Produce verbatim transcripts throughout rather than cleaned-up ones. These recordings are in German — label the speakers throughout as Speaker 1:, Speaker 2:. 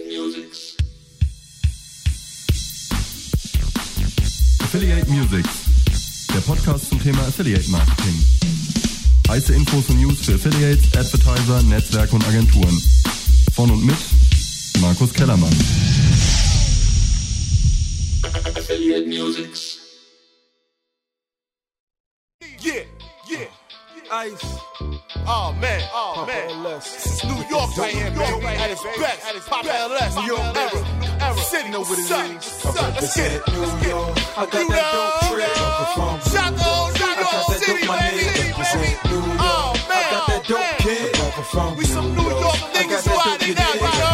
Speaker 1: Musics.
Speaker 2: Affiliate Musics, der Podcast zum Thema Affiliate Marketing. Heiße Infos und News für Affiliates, Advertiser, Netzwerke und Agenturen. Von und mit Markus Kellermann.
Speaker 1: Affiliate Musics.
Speaker 3: Yeah, yeah, Ice. Oh man, oh man. This is New York right here, baby. At its best, at its Pop L S, New York era, era. City, know what it is. Let's get it, let's get it. I got that dope trip. Shout out, shout out, City, baby. Oh man, I got that dope kid. We some New York niggas riding now,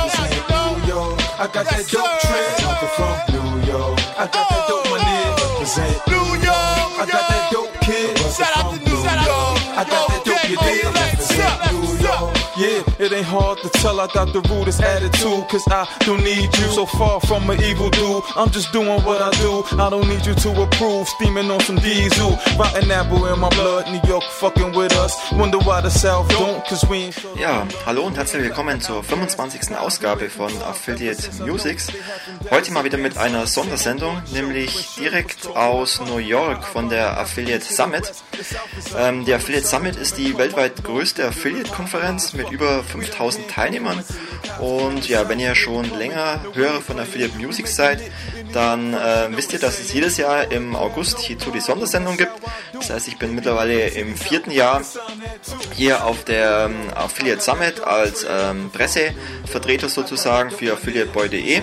Speaker 3: you know. I got that dope trip. From New York, I got that dope money. Represent New York, I got that dope kid. Shout out to New York, I got that dope you did. Represent New York. Yeah, it ain't hard to tell I got the rudest attitude, cause I don't need you. So far from an evil dude, I'm just doing what I do. I don't need you to approve, steaming on some diesel. Rotten apple in my blood, New York fucking with us. Wonder why the South don't, cause we ain't.
Speaker 4: Ja, hallo und herzlich willkommen zur fünfundzwanzigsten Ausgabe von Affiliate Musics. Heute mal wieder mit einer Sondersendung, nämlich direkt aus New York von der Affiliate Summit. Ähm, die Affiliate Summit ist die weltweit größte Affiliate-Konferenz mit über fünftausend Teilnehmern, und ja, wenn ihr schon länger Hörer von Affiliate Music seid, dann äh, wisst ihr, dass es jedes Jahr im August hierzu die Sondersendung gibt. Das heißt, ich bin mittlerweile im vierten Jahr hier auf der ähm, Affiliate Summit als ähm, Pressevertreter sozusagen für affiliate boy punkt de.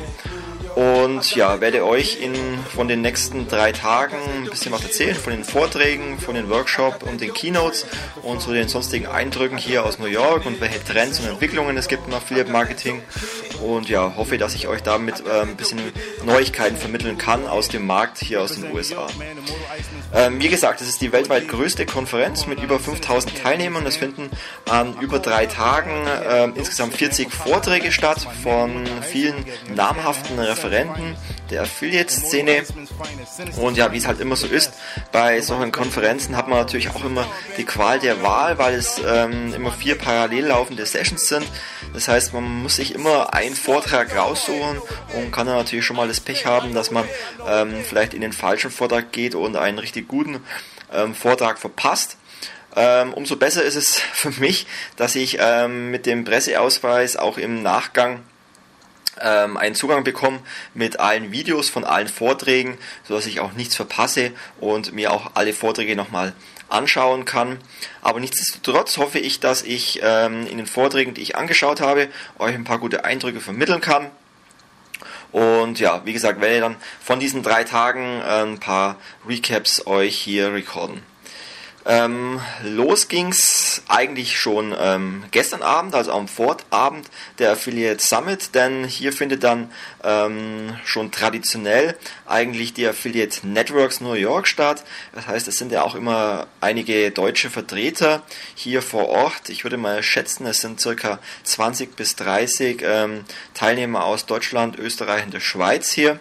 Speaker 4: Und ja, werde euch in, von den nächsten drei Tagen ein bisschen was erzählen, von den Vorträgen, von den Workshops und den Keynotes und so den sonstigen Eindrücken hier aus New York und welche Trends und Entwicklungen es gibt im Affiliate Marketing. Und ja, hoffe, dass ich euch damit äh, ein bisschen Neuigkeiten vermitteln kann aus dem Markt hier aus den U S A. Ähm, wie gesagt, es ist die weltweit größte Konferenz mit über fünftausend Teilnehmern. Es finden an über drei Tagen äh, insgesamt vierzig Vorträge statt von vielen namhaften Referenten der Affiliate-Szene. Und ja, wie es halt immer so ist, bei solchen Konferenzen hat man natürlich auch immer die Qual der Wahl, weil es ähm, immer vier parallel laufende Sessions sind. Das heißt, man muss sich immer einen Vortrag raussuchen und kann dann natürlich schon mal das Pech haben, dass man ähm, vielleicht in den falschen Vortrag geht und einen richtig guten ähm, Vortrag verpasst. Ähm, umso besser ist es für mich, dass ich ähm, mit dem Presseausweis auch im Nachgang ähm, einen Zugang bekomme mit allen Videos von allen Vorträgen, sodass ich auch nichts verpasse und mir auch alle Vorträge nochmal anschauen kann. Aber nichtsdestotrotz hoffe ich, dass ich ähm, in den Vorträgen, die ich angeschaut habe, euch ein paar gute Eindrücke vermitteln kann. Und ja, wie gesagt, werde dann von diesen drei Tagen äh, ein paar Recaps euch hier recorden. Ähm, los ging's eigentlich schon ähm, gestern Abend, also am Vorabend der Affiliate Summit, denn hier findet dann ähm, schon traditionell eigentlich die Affiliate Networks New York statt. Das heißt, es sind ja auch immer einige deutsche Vertreter hier vor Ort. Ich würde mal schätzen, es sind circa zwanzig bis dreißig ähm, Teilnehmer aus Deutschland, Österreich und der Schweiz hier.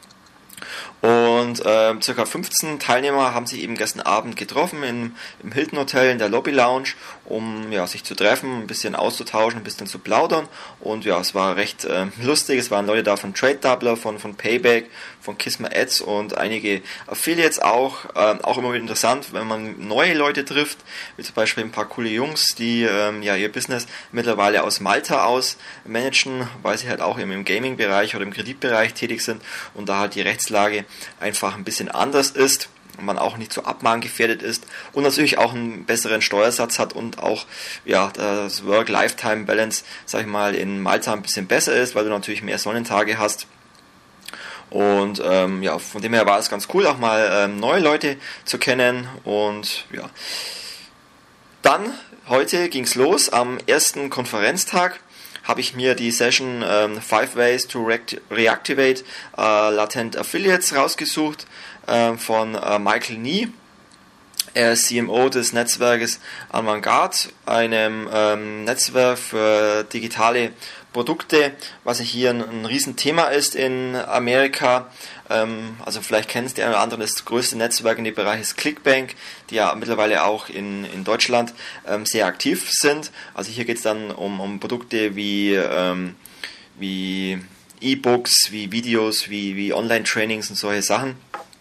Speaker 4: Und äh, ca. fünfzehn Teilnehmer haben sich eben gestern Abend getroffen im, im Hilton Hotel in der Lobby Lounge, um ja, sich zu treffen, ein bisschen auszutauschen, ein bisschen zu plaudern. Und ja, es war recht äh, lustig. Es waren Leute da von Trade Doubler, von, von Payback, von Kisma Ads und einige Affiliates auch. Äh, auch immer wieder interessant, wenn man neue Leute trifft, wie zum Beispiel ein paar coole Jungs, die ähm, ja ihr Business mittlerweile aus Malta aus managen, weil sie halt auch im, im Gaming-Bereich oder im Kreditbereich tätig sind und da halt die Rechtslage einfach ein bisschen anders ist, man auch nicht so abmahngefährdet ist und natürlich auch einen besseren Steuersatz hat und auch ja das Work-Lifetime-Balance, sag ich mal, in Malta ein bisschen besser ist, weil du natürlich mehr Sonnentage hast. Und ähm, ja, von dem her war es ganz cool, auch mal ähm, neue Leute zu kennen. Und ja, dann heute ging's los am ersten Konferenztag. Habe ich mir die Session ähm, Five Ways to Reactivate äh, Latent Affiliates rausgesucht äh, von äh, Michael Nie. Er ist C M O des Netzwerkes Avantgarde, einem ähm, Netzwerk für digitale Produkte, was hier ein, ein Riesenthema ist in Amerika. Ähm, also vielleicht kennst du den einen oder anderen, das größte Netzwerk in dem Bereich ist Clickbank, die ja mittlerweile auch in, in Deutschland ähm, sehr aktiv sind. Also hier geht es dann um, um Produkte wie, ähm, wie E-Books, wie Videos, wie, wie Online-Trainings und solche Sachen.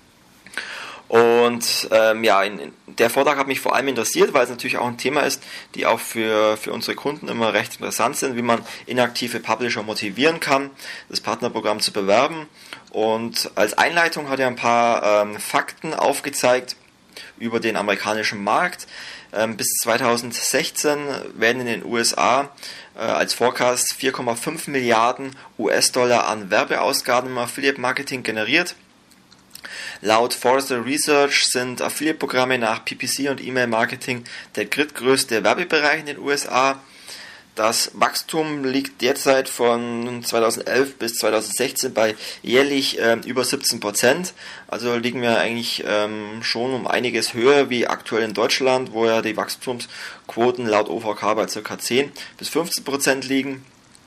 Speaker 4: Und ähm, ja, in, in der Vortrag hat mich vor allem interessiert, weil es natürlich auch ein Thema ist, die auch für, für unsere Kunden immer recht interessant sind, wie man inaktive Publisher motivieren kann, das Partnerprogramm zu bewerben. Und als Einleitung hat er ein paar ähm, Fakten aufgezeigt über den amerikanischen Markt. Ähm, bis zweitausendsechzehn werden in den U S A äh, als Forecast vier Komma fünf Milliarden U S-Dollar an Werbeausgaben im Affiliate-Marketing generiert. Laut Forrester Research sind Affiliate-Programme nach P P C und E-Mail-Marketing der drittgrößte Werbebereich in den U S A. Das Wachstum liegt derzeit von zweitausendelf bis zweitausendsechzehn bei jährlich äh, über siebzehn Prozent. Also liegen wir eigentlich ähm, schon um einiges höher wie aktuell in Deutschland, wo ja die Wachstumsquoten laut O V K bei ca. zehn bis fünfzehn Prozent liegen.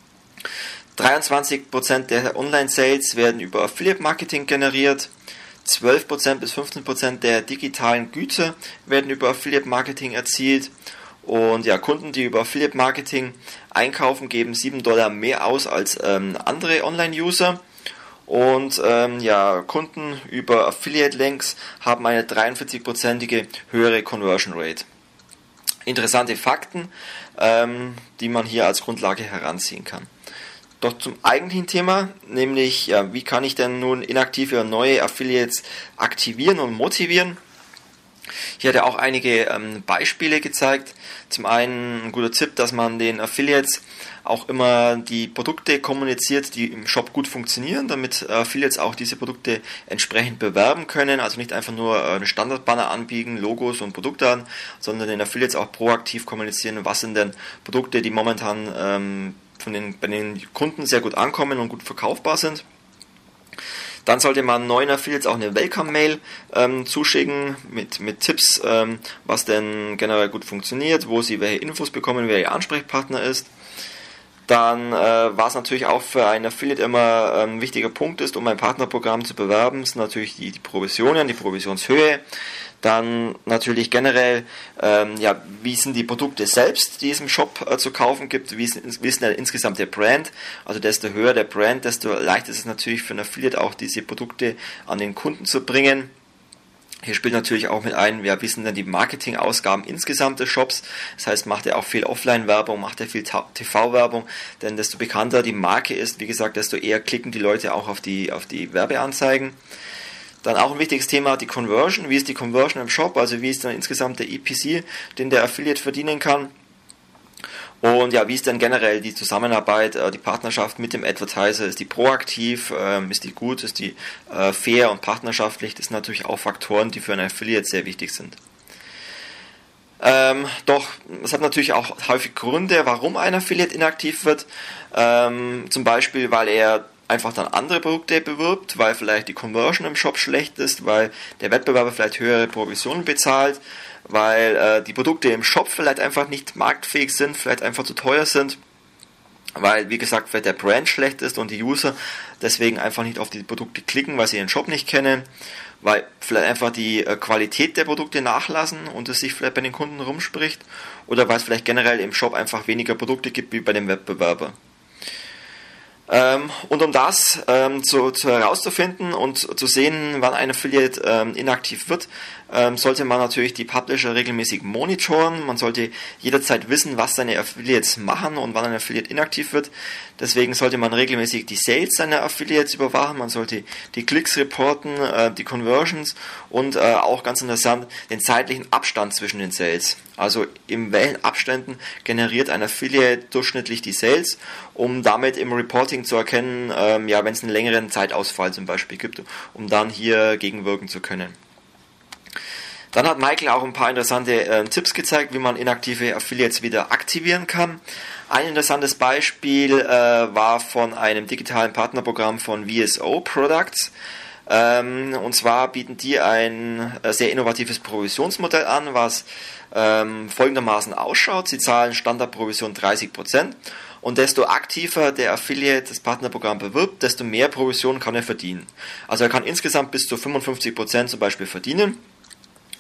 Speaker 4: dreiundzwanzig Prozent der Online-Sales werden über Affiliate-Marketing generiert. zwölf Prozent bis fünfzehn Prozent der digitalen Güter werden über Affiliate-Marketing erzielt. Und ja, Kunden, die über Affiliate-Marketing einkaufen, geben sieben Dollar mehr aus als ähm, andere Online-User. Und ähm, ja, Kunden über Affiliate-Links haben eine dreiundvierzig-prozentige höhere Conversion Rate. Interessante Fakten, ähm, die man hier als Grundlage heranziehen kann. Doch zum eigentlichen Thema, nämlich ja, wie kann ich denn nun inaktive und neue Affiliates aktivieren und motivieren? Hier hat er auch einige ähm, Beispiele gezeigt. Zum einen ein guter Tipp, dass man den Affiliates auch immer die Produkte kommuniziert, die im Shop gut funktionieren, damit Affiliates auch diese Produkte entsprechend bewerben können. Also nicht einfach nur eine Standardbanner anbieten, Logos und Produkte an, sondern den Affiliates auch proaktiv kommunizieren, was sind denn Produkte, die momentan ähm, von den, bei den Kunden sehr gut ankommen und gut verkaufbar sind. Dann sollte man neuen Affiliates auch eine Welcome-Mail ähm, zuschicken mit, mit Tipps, ähm, was denn generell gut funktioniert, wo sie welche Infos bekommen, wer ihr Ansprechpartner ist. Dann äh, war es natürlich auch für einen Affiliate immer ein ähm, wichtiger Punkt ist, um ein Partnerprogramm zu bewerben, sind natürlich die, die Provisionen, die Provisionshöhe. Dann natürlich generell, ähm, ja, wie sind die Produkte selbst, die es im Shop äh, zu kaufen gibt, wie ist, wie ist denn insgesamt der Brand, also desto höher der Brand, desto leichter ist es natürlich für einen Affiliate auch diese Produkte an den Kunden zu bringen. Hier spielt natürlich auch mit ein, ja, wie sind denn die Marketingausgaben insgesamt des Shops, das heißt, macht er auch viel Offline-Werbung, macht er viel T V-Werbung, denn desto bekannter die Marke ist, wie gesagt, desto eher klicken die Leute auch auf die, auf die Werbeanzeigen. Dann auch ein wichtiges Thema, die Conversion. Wie ist die Conversion im Shop? Also wie ist dann insgesamt der E P C, den der Affiliate verdienen kann? Und ja, wie ist denn generell die Zusammenarbeit, die Partnerschaft mit dem Advertiser? Ist die proaktiv? Ist die gut? Ist die fair und partnerschaftlich? Das sind natürlich auch Faktoren, die für einen Affiliate sehr wichtig sind. Ähm, doch, es hat natürlich auch häufig Gründe, warum ein Affiliate inaktiv wird. Ähm, zum Beispiel, weil er einfach dann andere Produkte bewirbt, weil vielleicht die Conversion im Shop schlecht ist, weil der Wettbewerber vielleicht höhere Provisionen bezahlt, weil äh, die Produkte im Shop vielleicht einfach nicht marktfähig sind, vielleicht einfach zu teuer sind, weil, wie gesagt, vielleicht der Brand schlecht ist und die User deswegen einfach nicht auf die Produkte klicken, weil sie ihren Shop nicht kennen, weil vielleicht einfach die äh, Qualität der Produkte nachlassen und es sich vielleicht bei den Kunden rumspricht, oder weil es vielleicht generell im Shop einfach weniger Produkte gibt wie bei dem Wettbewerber. Ähm, und um das ähm, zu, zu herauszufinden und zu sehen, wann ein Affiliate ähm, inaktiv wird, ähm, sollte man natürlich die Publisher regelmäßig monitoren. Man sollte jederzeit wissen, was seine Affiliates machen und wann ein Affiliate inaktiv wird. Deswegen sollte man regelmäßig die Sales seiner Affiliates überwachen. Man sollte die Klicks reporten, äh, die Conversions und äh, auch ganz interessant den zeitlichen Abstand zwischen den Sales. Also in welchen Abständen generiert ein Affiliate durchschnittlich die Sales, um damit im Reporting zu erkennen, ähm, ja, wenn es einen längeren Zeitausfall zum Beispiel gibt, um dann hier gegenwirken zu können. Dann hat Michael auch ein paar interessante äh, Tipps gezeigt, wie man inaktive Affiliates wieder aktivieren kann. Ein interessantes Beispiel äh, war von einem digitalen Partnerprogramm von V S O Products. Ähm, und zwar bieten die ein äh, sehr innovatives Provisionsmodell an, was ähm, folgendermaßen ausschaut. Sie zahlen Standardprovision dreißig Prozent und desto aktiver der Affiliate das Partnerprogramm bewirbt, desto mehr Provision kann er verdienen. Also er kann insgesamt bis zu fünfundfünfzig Prozent zum Beispiel verdienen.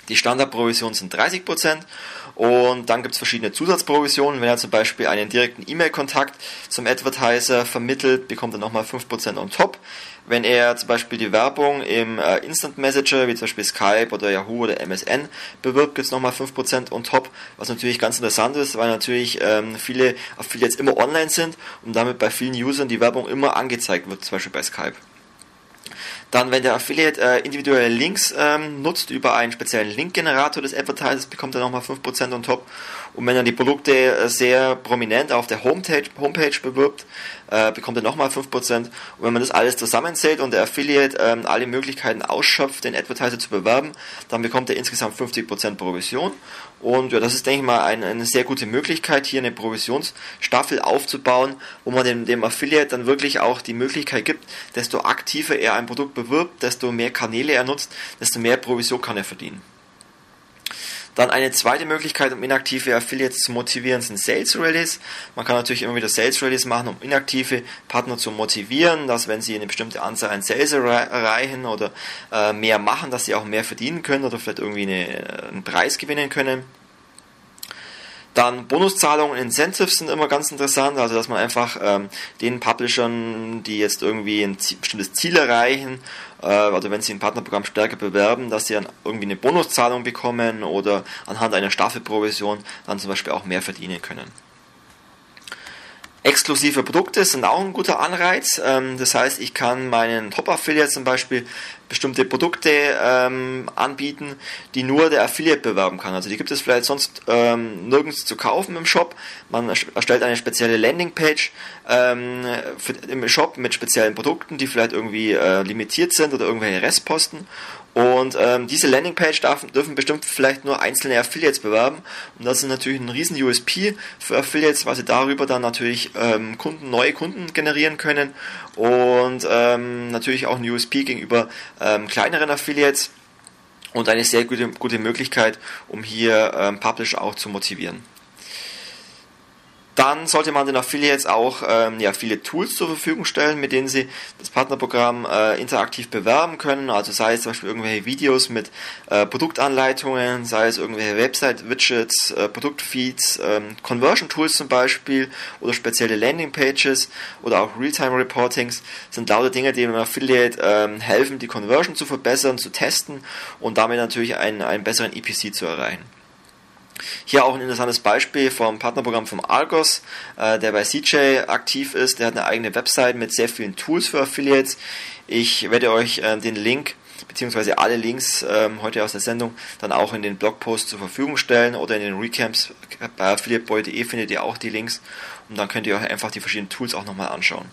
Speaker 4: Die Standardprovision sind dreißig Prozent und dann gibt es verschiedene Zusatzprovisionen. Wenn er zum Beispiel einen direkten E-Mail-Kontakt zum Advertiser vermittelt, bekommt er nochmal fünf Prozent on top. Wenn er zum Beispiel die Werbung im äh, Instant Messenger, wie zum Beispiel Skype oder Yahoo oder M S N bewirbt, gibt es nochmal fünf Prozent on top, was natürlich ganz interessant ist, weil natürlich ähm, viele Affiliates immer online sind und damit bei vielen Usern die Werbung immer angezeigt wird, zum Beispiel bei Skype. Dann, wenn der Affiliate äh, individuelle Links ähm, nutzt über einen speziellen Link-Generator des Advertisers, bekommt er nochmal fünf Prozent on top. Und wenn er die Produkte äh, sehr prominent auf der Homepage, Homepage bewirbt, äh, bekommt er nochmal fünf Prozent. Und wenn man das alles zusammenzählt und der Affiliate äh, alle Möglichkeiten ausschöpft, den Advertiser zu bewerben, dann bekommt er insgesamt fünfzig Prozent Provision. Und ja, das ist, denke ich mal, eine, eine sehr gute Möglichkeit, hier eine Provisionsstaffel aufzubauen, wo man dem, dem Affiliate dann wirklich auch die Möglichkeit gibt, desto aktiver er ein Produkt bewirbt, desto mehr Kanäle er nutzt, desto mehr Provision kann er verdienen. Dann eine zweite Möglichkeit, um inaktive Affiliates zu motivieren, sind Sales Rallies. Man kann natürlich immer wieder Sales Rallies machen, um inaktive Partner zu motivieren, dass wenn sie eine bestimmte Anzahl an Sales erreichen oder äh, mehr machen, dass sie auch mehr verdienen können oder vielleicht irgendwie eine, einen Preis gewinnen können. Dann Bonuszahlungen und Incentives sind immer ganz interessant, also dass man einfach ähm, den Publishern, die jetzt irgendwie ein Ziel, bestimmtes Ziel erreichen, äh, oder wenn sie ein Partnerprogramm stärker bewerben, dass sie dann irgendwie eine Bonuszahlung bekommen oder anhand einer Staffelprovision dann zum Beispiel auch mehr verdienen können. Exklusive Produkte sind auch ein guter Anreiz. Ähm, das heißt, ich kann meinen Top-Affiliates zum Beispiel bestimmte Produkte ähm, anbieten, die nur der Affiliate bewerben kann. Also die gibt es vielleicht sonst ähm, nirgends zu kaufen im Shop. Man erstellt eine spezielle Landingpage ähm, für, im Shop mit speziellen Produkten, die vielleicht irgendwie äh, limitiert sind oder irgendwelche Restposten. Und ähm, diese Landingpage darf, dürfen bestimmt vielleicht nur einzelne Affiliates bewerben. Und das ist natürlich ein riesen U S P für Affiliates, weil sie darüber dann natürlich ähm, Kunden, neue Kunden generieren können. Und ähm, natürlich auch ein U S P gegenüber ähm, kleineren Affiliates. Und eine sehr gute, gute Möglichkeit, um hier ähm, Publisher auch zu motivieren. Dann sollte man den Affiliates auch ähm, ja, viele Tools zur Verfügung stellen, mit denen sie das Partnerprogramm äh, interaktiv bewerben können. Also sei es zum Beispiel irgendwelche Videos mit äh, Produktanleitungen, sei es irgendwelche Website-Widgets, äh, Produktfeeds, ähm, Conversion-Tools zum Beispiel oder spezielle Landingpages oder auch Realtime-Reportings sind lauter Dinge, die dem Affiliate ähm, helfen, die Conversion zu verbessern, zu testen und damit natürlich einen, einen besseren E P C zu erreichen. Hier auch ein interessantes Beispiel vom Partnerprogramm vom Argos, äh, der bei C J aktiv ist. Der hat eine eigene Website mit sehr vielen Tools für Affiliates. Ich werde euch äh, den Link beziehungsweise alle Links äh, heute aus der Sendung dann auch in den Blogpost zur Verfügung stellen oder in den Recaps bei affiliateboy punkt de findet ihr auch die Links und dann könnt ihr euch einfach die verschiedenen Tools auch nochmal anschauen.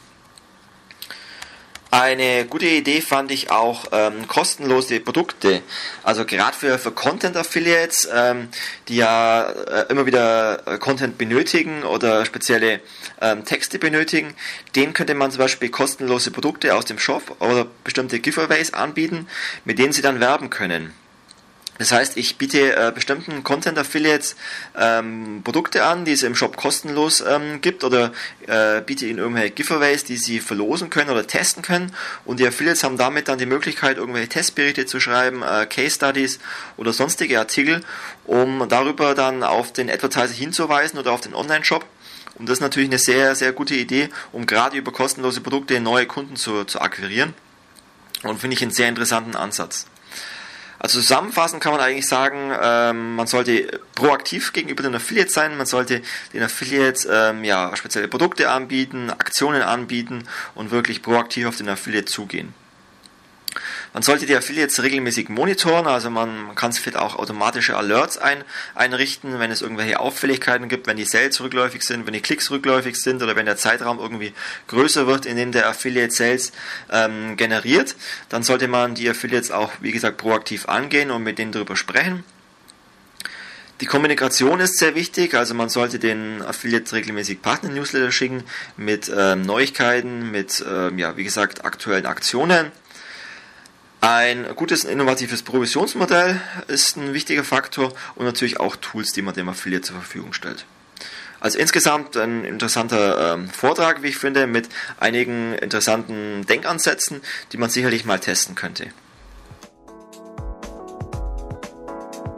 Speaker 4: Eine gute Idee fand ich auch ähm, kostenlose Produkte, also gerade für, für Content-Affiliates, ähm, die ja äh, immer wieder äh, Content benötigen oder spezielle ähm, Texte benötigen, denen könnte man zum Beispiel kostenlose Produkte aus dem Shop oder bestimmte Giveaways anbieten, mit denen sie dann werben können. Das heißt, ich biete äh, bestimmten Content-Affiliates ähm, Produkte an, die es im Shop kostenlos ähm, gibt oder äh, biete ihnen irgendwelche Giveaways, die sie verlosen können oder testen können und die Affiliates haben damit dann die Möglichkeit, irgendwelche Testberichte zu schreiben, äh, Case Studies oder sonstige Artikel, um darüber dann auf den Advertiser hinzuweisen oder auf den Online-Shop. Und das ist natürlich eine sehr, sehr gute Idee, um gerade über kostenlose Produkte neue Kunden zu, zu akquirieren und finde ich einen sehr interessanten Ansatz. Also zusammenfassend kann man eigentlich sagen, ähm, man sollte proaktiv gegenüber den Affiliates sein, man sollte den Affiliates ähm, ja, spezielle Produkte anbieten, Aktionen anbieten und wirklich proaktiv auf den Affiliate zugehen. Man sollte die Affiliates regelmäßig monitoren, also man, man kann vielleicht auch automatische Alerts ein, einrichten, wenn es irgendwelche Auffälligkeiten gibt, wenn die Sales rückläufig sind, wenn die Klicks rückläufig sind oder wenn der Zeitraum irgendwie größer wird, in dem der Affiliate Sales ähm, generiert, dann sollte man die Affiliates auch, wie gesagt, proaktiv angehen und mit denen darüber sprechen. Die Kommunikation ist sehr wichtig, also man sollte den Affiliates regelmäßig Partner-Newsletter schicken mit ähm, Neuigkeiten, mit, ähm, ja, wie gesagt, aktuellen Aktionen. Ein gutes, innovatives Provisionsmodell ist ein wichtiger Faktor und natürlich auch Tools, die man dem Affiliate zur Verfügung stellt. Also insgesamt ein interessanter ähm, Vortrag, wie ich finde, mit einigen interessanten Denkansätzen, die man sicherlich mal testen könnte.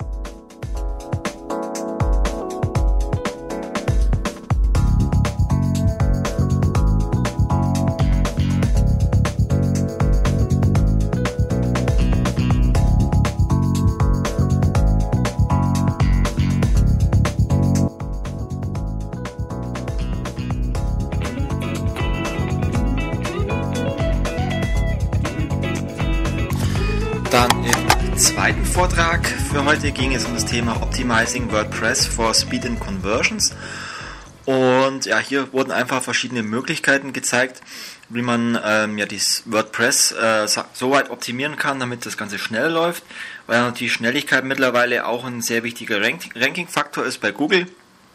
Speaker 4: Vortrag für heute ging es um das Thema Optimizing WordPress for Speed and Conversions. Und ja, hier wurden einfach verschiedene Möglichkeiten gezeigt, wie man ähm, ja dieses WordPress äh, so weit optimieren kann, damit das Ganze schnell läuft, weil natürlich Schnelligkeit mittlerweile auch ein sehr wichtiger Rank- Ranking-Faktor ist bei Google.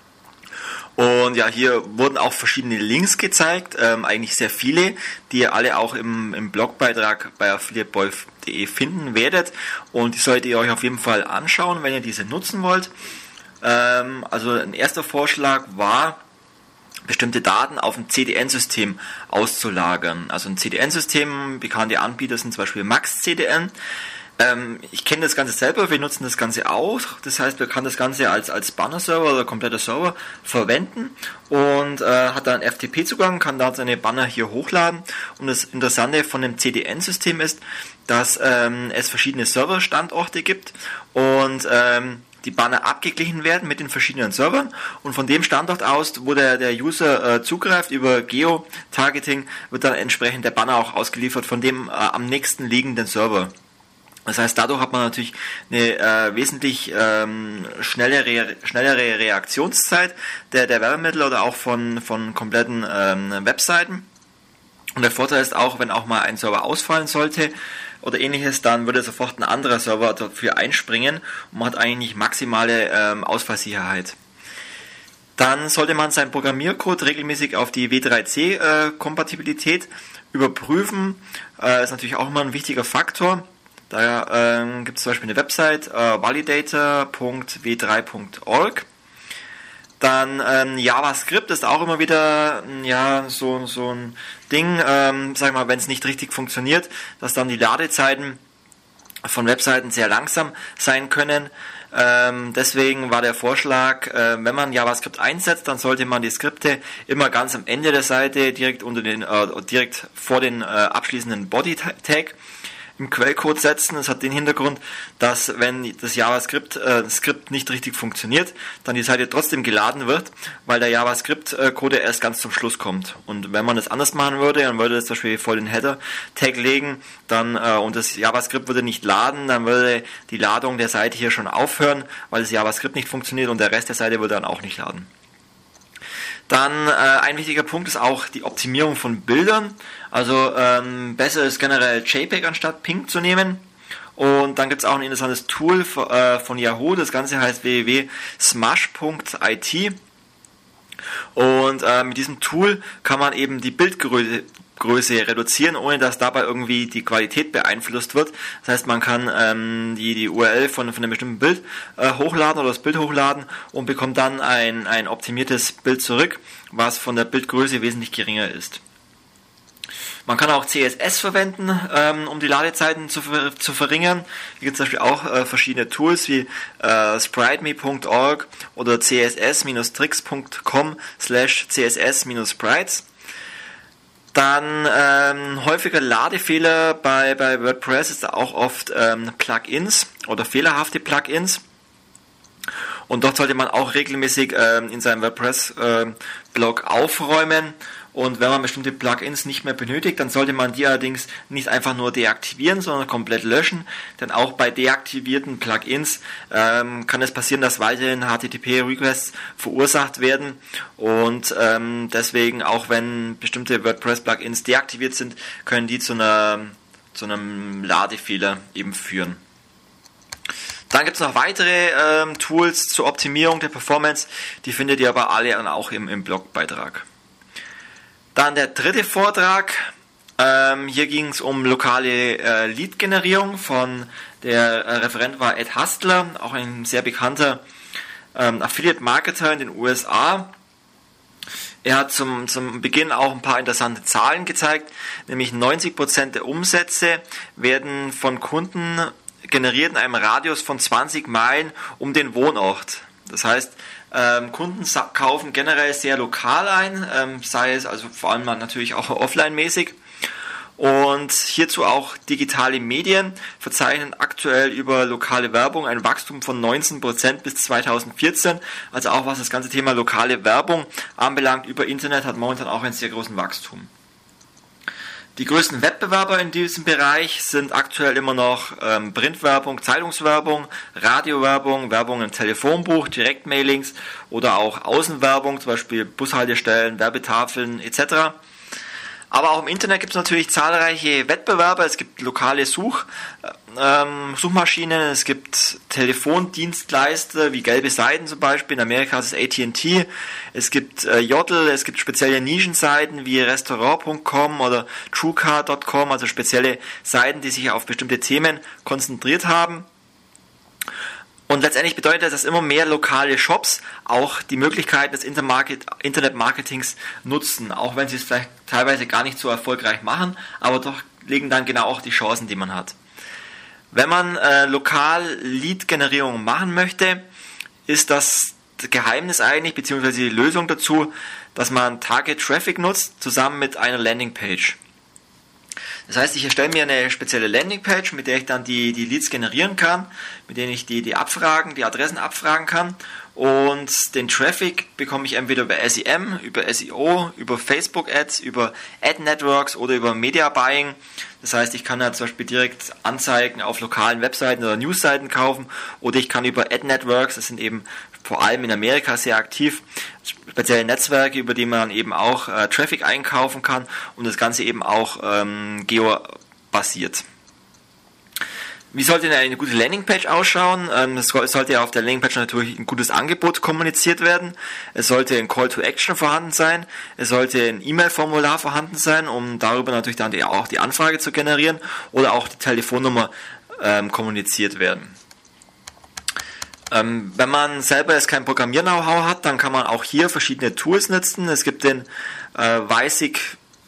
Speaker 4: Und ja, hier wurden auch verschiedene Links gezeigt, ähm, eigentlich sehr viele, die ihr alle auch im, im Blogbeitrag bei affiliate boy punkt de finden werdet. Und die solltet ihr euch auf jeden Fall anschauen, wenn ihr diese nutzen wollt. Ähm, also ein erster Vorschlag war, bestimmte Daten auf ein C D N-System auszulagern. Also ein C D N-System, bekannte Anbieter sind zum Beispiel Max C D N. Ähm, ich kenne das Ganze selber, wir nutzen das Ganze auch. Das heißt, man kann das Ganze als, als Banner-Server oder kompletter Server verwenden und äh, hat dann F T P-Zugang, kann da seine Banner hier hochladen. Und das Interessante von dem C D N-System ist, dass ähm, es verschiedene Serverstandorte gibt und ähm, die Banner abgeglichen werden mit den verschiedenen Servern und von dem Standort aus, wo der, der User äh, zugreift über Geo-Targeting, wird dann entsprechend der Banner auch ausgeliefert von dem äh, am nächsten liegenden Server. Das heißt, dadurch hat man natürlich eine äh, wesentlich ähm, schnellere, schnellere Reaktionszeit der, der Werbemittel oder auch von, von kompletten ähm, Webseiten. Und der Vorteil ist auch, wenn auch mal ein Server ausfallen sollte oder ähnliches, dann würde sofort ein anderer Server dafür einspringen und man hat eigentlich maximale ähm, Ausfallsicherheit. Dann sollte man seinen Programmiercode regelmäßig auf die W drei C-Kompatibilität äh, überprüfen. Äh, ist natürlich auch immer ein wichtiger Faktor. Da ähm, gibt es zum Beispiel eine Website, äh, validator punkt w drei punkt org. Dann ähm, JavaScript ist auch immer wieder ja so, so ein Ding, ähm, sag mal, wenn es nicht richtig funktioniert, dass dann die Ladezeiten von Webseiten sehr langsam sein können. Ähm, deswegen war der Vorschlag, äh, wenn man JavaScript einsetzt, dann sollte man die Skripte immer ganz am Ende der Seite direkt unter den äh, direkt vor den äh, abschließenden Body-Tag im Quellcode setzen. Das hat den Hintergrund, dass wenn das JavaScript äh, Skript nicht richtig funktioniert, dann die Seite trotzdem geladen wird, weil der JavaScript-Code erst ganz zum Schluss kommt. Und wenn man das anders machen würde, dann würde das zum Beispiel vor den Header-Tag legen, dann äh, und das JavaScript würde nicht laden, dann würde die Ladung der Seite hier schon aufhören, weil das JavaScript nicht funktioniert und der Rest der Seite würde dann auch nicht laden. Dann äh, ein wichtiger Punkt ist auch die Optimierung von Bildern. Also ähm, besser ist generell JPEG anstatt P N G zu nehmen. Und dann gibt es auch ein interessantes Tool für, äh, von Yahoo. Das Ganze heißt w w w punkt smash punkt i t. Und äh, mit diesem Tool kann man eben die Bildgröße Größe reduzieren, ohne dass dabei irgendwie die Qualität beeinflusst wird. Das heißt, man kann ähm, die, die U R L von, von einem bestimmten Bild äh, hochladen oder das Bild hochladen und bekommt dann ein, ein optimiertes Bild zurück, was von der Bildgröße wesentlich geringer ist. Man kann auch C S S verwenden, ähm, um die Ladezeiten zu, ver zu verringern. Hier gibt es zum Beispiel auch äh, verschiedene Tools wie äh, spriteme punkt org oder c s s tricks punkt com slash c s s sprites. Dann ähm, häufiger Ladefehler bei, bei WordPress ist auch oft ähm, Plugins oder fehlerhafte Plugins. Und dort sollte man auch regelmäßig ähm, in seinem WordPress-Blog äh, aufräumen. Und wenn man bestimmte Plugins nicht mehr benötigt, dann sollte man die allerdings nicht einfach nur deaktivieren, sondern komplett löschen. Denn auch bei deaktivierten Plugins ähm, kann es passieren, dass weiterhin H T T P-Requests verursacht werden. Und ähm, deswegen, auch wenn bestimmte WordPress-Plugins deaktiviert sind, können die zu, einer, zu einem Ladefehler eben führen. Dann gibt es noch weitere ähm, Tools zur Optimierung der Performance. Die findet ihr aber alle dann auch im, im Blogbeitrag. Dann der dritte Vortrag. Ähm, hier ging es um lokale äh, Lead-Generierung von der äh, Referent war Ed Hustler, auch ein sehr bekannter ähm, Affiliate-Marketer in den U S A. Er hat zum, zum Beginn auch ein paar interessante Zahlen gezeigt, nämlich neunzig Prozent der Umsätze werden von Kunden generiert in einem Radius von zwanzig Meilen um den Wohnort. Das heißt, ähm, Kunden kaufen generell sehr lokal ein, ähm, sei es also vor allem natürlich auch offline-mäßig. Und hierzu auch digitale Medien verzeichnen aktuell über lokale Werbung ein Wachstum von neunzehn Prozent bis zweitausendvierzehn. Also auch was das ganze Thema lokale Werbung anbelangt, über Internet hat momentan auch einen sehr großen Wachstum. Die größten Wettbewerber in diesem Bereich sind aktuell immer noch ähm, Printwerbung, Zeitungswerbung, Radiowerbung, Werbung im Telefonbuch, Direktmailings oder auch Außenwerbung, zum Beispiel Bushaltestellen, Werbetafeln et cetera. Aber auch im Internet gibt es natürlich zahlreiche Wettbewerber. Es gibt lokale Such, ähm, Suchmaschinen, es gibt Telefondienstleister wie Gelbe Seiten zum Beispiel. In Amerika ist es A T and T. Es gibt äh, Jodel, es gibt spezielle Nischenseiten wie Restaurant Punkt com oder TrueCar Punkt com, also spezielle Seiten, die sich auf bestimmte Themen konzentriert haben. Und letztendlich bedeutet das, dass immer mehr lokale Shops auch die Möglichkeiten des Internetmarketings nutzen, auch wenn sie es vielleicht teilweise gar nicht so erfolgreich machen, aber doch liegen dann genau auch die Chancen, die man hat. Wenn man äh, lokal Lead-Generierung machen möchte, ist das Geheimnis eigentlich, beziehungsweise die Lösung dazu, dass man Target Traffic nutzt, zusammen mit einer Landingpage. Das heißt, ich erstelle mir eine spezielle Landingpage, mit der ich dann die, die Leads generieren kann, mit denen ich die, die Abfragen, die Adressen abfragen kann. Und den Traffic bekomme ich entweder über S E M, über S E O, über Facebook Ads, über Ad Networks oder über Media Buying. Das heißt, ich kann ja zum Beispiel direkt Anzeigen auf lokalen Webseiten oder Newsseiten kaufen oder ich kann über Ad Networks, das sind eben vor allem in Amerika sehr aktiv, spezielle Netzwerke, über die man eben auch äh, Traffic einkaufen kann und das Ganze eben auch ähm, geobasiert. Wie sollte eine gute Landingpage ausschauen? Ähm, es sollte ja auf der Landingpage natürlich ein gutes Angebot kommuniziert werden. Es sollte ein Call to Action vorhanden sein. Es sollte ein E-Mail-Formular vorhanden sein, um darüber natürlich dann die, auch die Anfrage zu generieren oder auch die Telefonnummer ähm, kommuniziert werden. Ähm, wenn man selber jetzt kein Programmier-Know-how hat, dann kann man auch hier verschiedene Tools nutzen. Es gibt den äh, Weisig,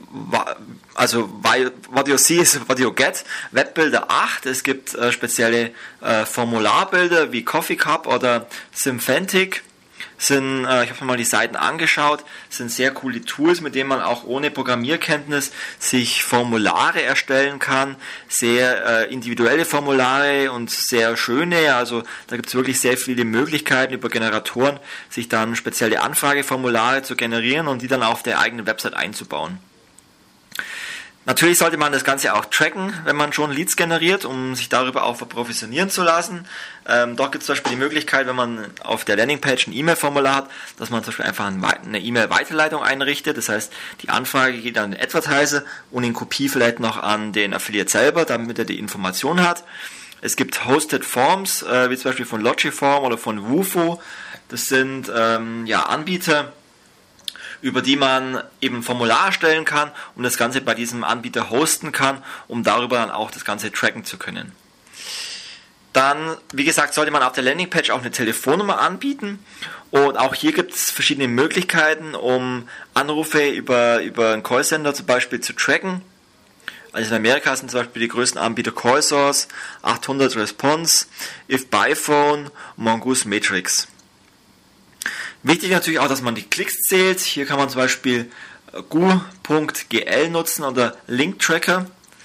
Speaker 4: also What You See is What You Get, Webbilder acht. Es gibt äh, spezielle äh, Formularbilder wie Coffee Cup oder Symphantic. Sind, äh, ich habe mir mal die Seiten angeschaut, sind sehr coole Tools, mit denen man auch ohne Programmierkenntnis sich Formulare erstellen kann, sehr äh, individuelle Formulare und sehr schöne, also da gibt es wirklich sehr viele Möglichkeiten über Generatoren, sich dann spezielle Anfrageformulare zu generieren und die dann auf der eigenen Website einzubauen. Natürlich sollte man das Ganze auch tracken, wenn man schon Leads generiert, um sich darüber auch verprofessionieren zu lassen. Ähm, dort gibt es zum Beispiel die Möglichkeit, wenn man auf der Landingpage ein E-Mail-Formular hat, dass man zum Beispiel einfach eine E-Mail-Weiterleitung einrichtet. Das heißt, die Anfrage geht an den Advertiser und in Kopie vielleicht noch an den Affiliate selber, damit er die Information hat. Es gibt Hosted Forms, äh, wie zum Beispiel von Logiform oder von Wufo. Das sind ähm, ja, Anbieter, über die man eben Formular erstellen kann und das Ganze bei diesem Anbieter hosten kann, um darüber dann auch das Ganze tracken zu können. Dann, wie gesagt, sollte man auf der Landingpage auch eine Telefonnummer anbieten und auch hier gibt es verschiedene Möglichkeiten, um Anrufe über, über einen Callcenter zum Beispiel zu tracken. Also in Amerika sind zum Beispiel die größten Anbieter CallSource, achthundert Response, IfByPhone und Mongoose Matrix. Wichtig natürlich auch, dass man die Klicks zählt. Hier kann man zum Beispiel gu Punkt g l nutzen oder Link Tracker.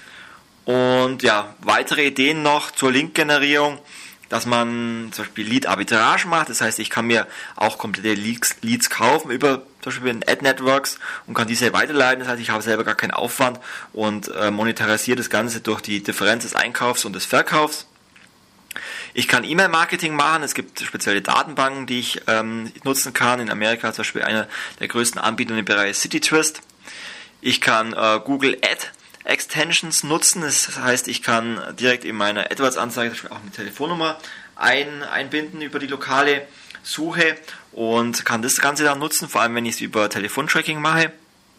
Speaker 4: Und ja, weitere Ideen noch zur Link-Generierung, dass man zum Beispiel Lead-Arbitrage macht. Das heißt, ich kann mir auch komplette Leads, Leads kaufen über zum Beispiel Ad Networks und kann diese weiterleiten. Das heißt, ich habe selber gar keinen Aufwand und äh, monetarisiere das Ganze durch die Differenz des Einkaufs und des Verkaufs. Ich kann E-Mail-Marketing machen, es gibt spezielle Datenbanken, die ich ähm, nutzen kann. In Amerika zum Beispiel einer der größten Anbieter im Bereich CityTwist. Ich kann äh, Google Ad Extensions nutzen, das heißt, ich kann direkt in meiner AdWords-Anzeige zum Beispiel auch eine Telefonnummer ein, einbinden über die lokale Suche und kann das Ganze dann nutzen, vor allem wenn ich es über Telefontracking mache.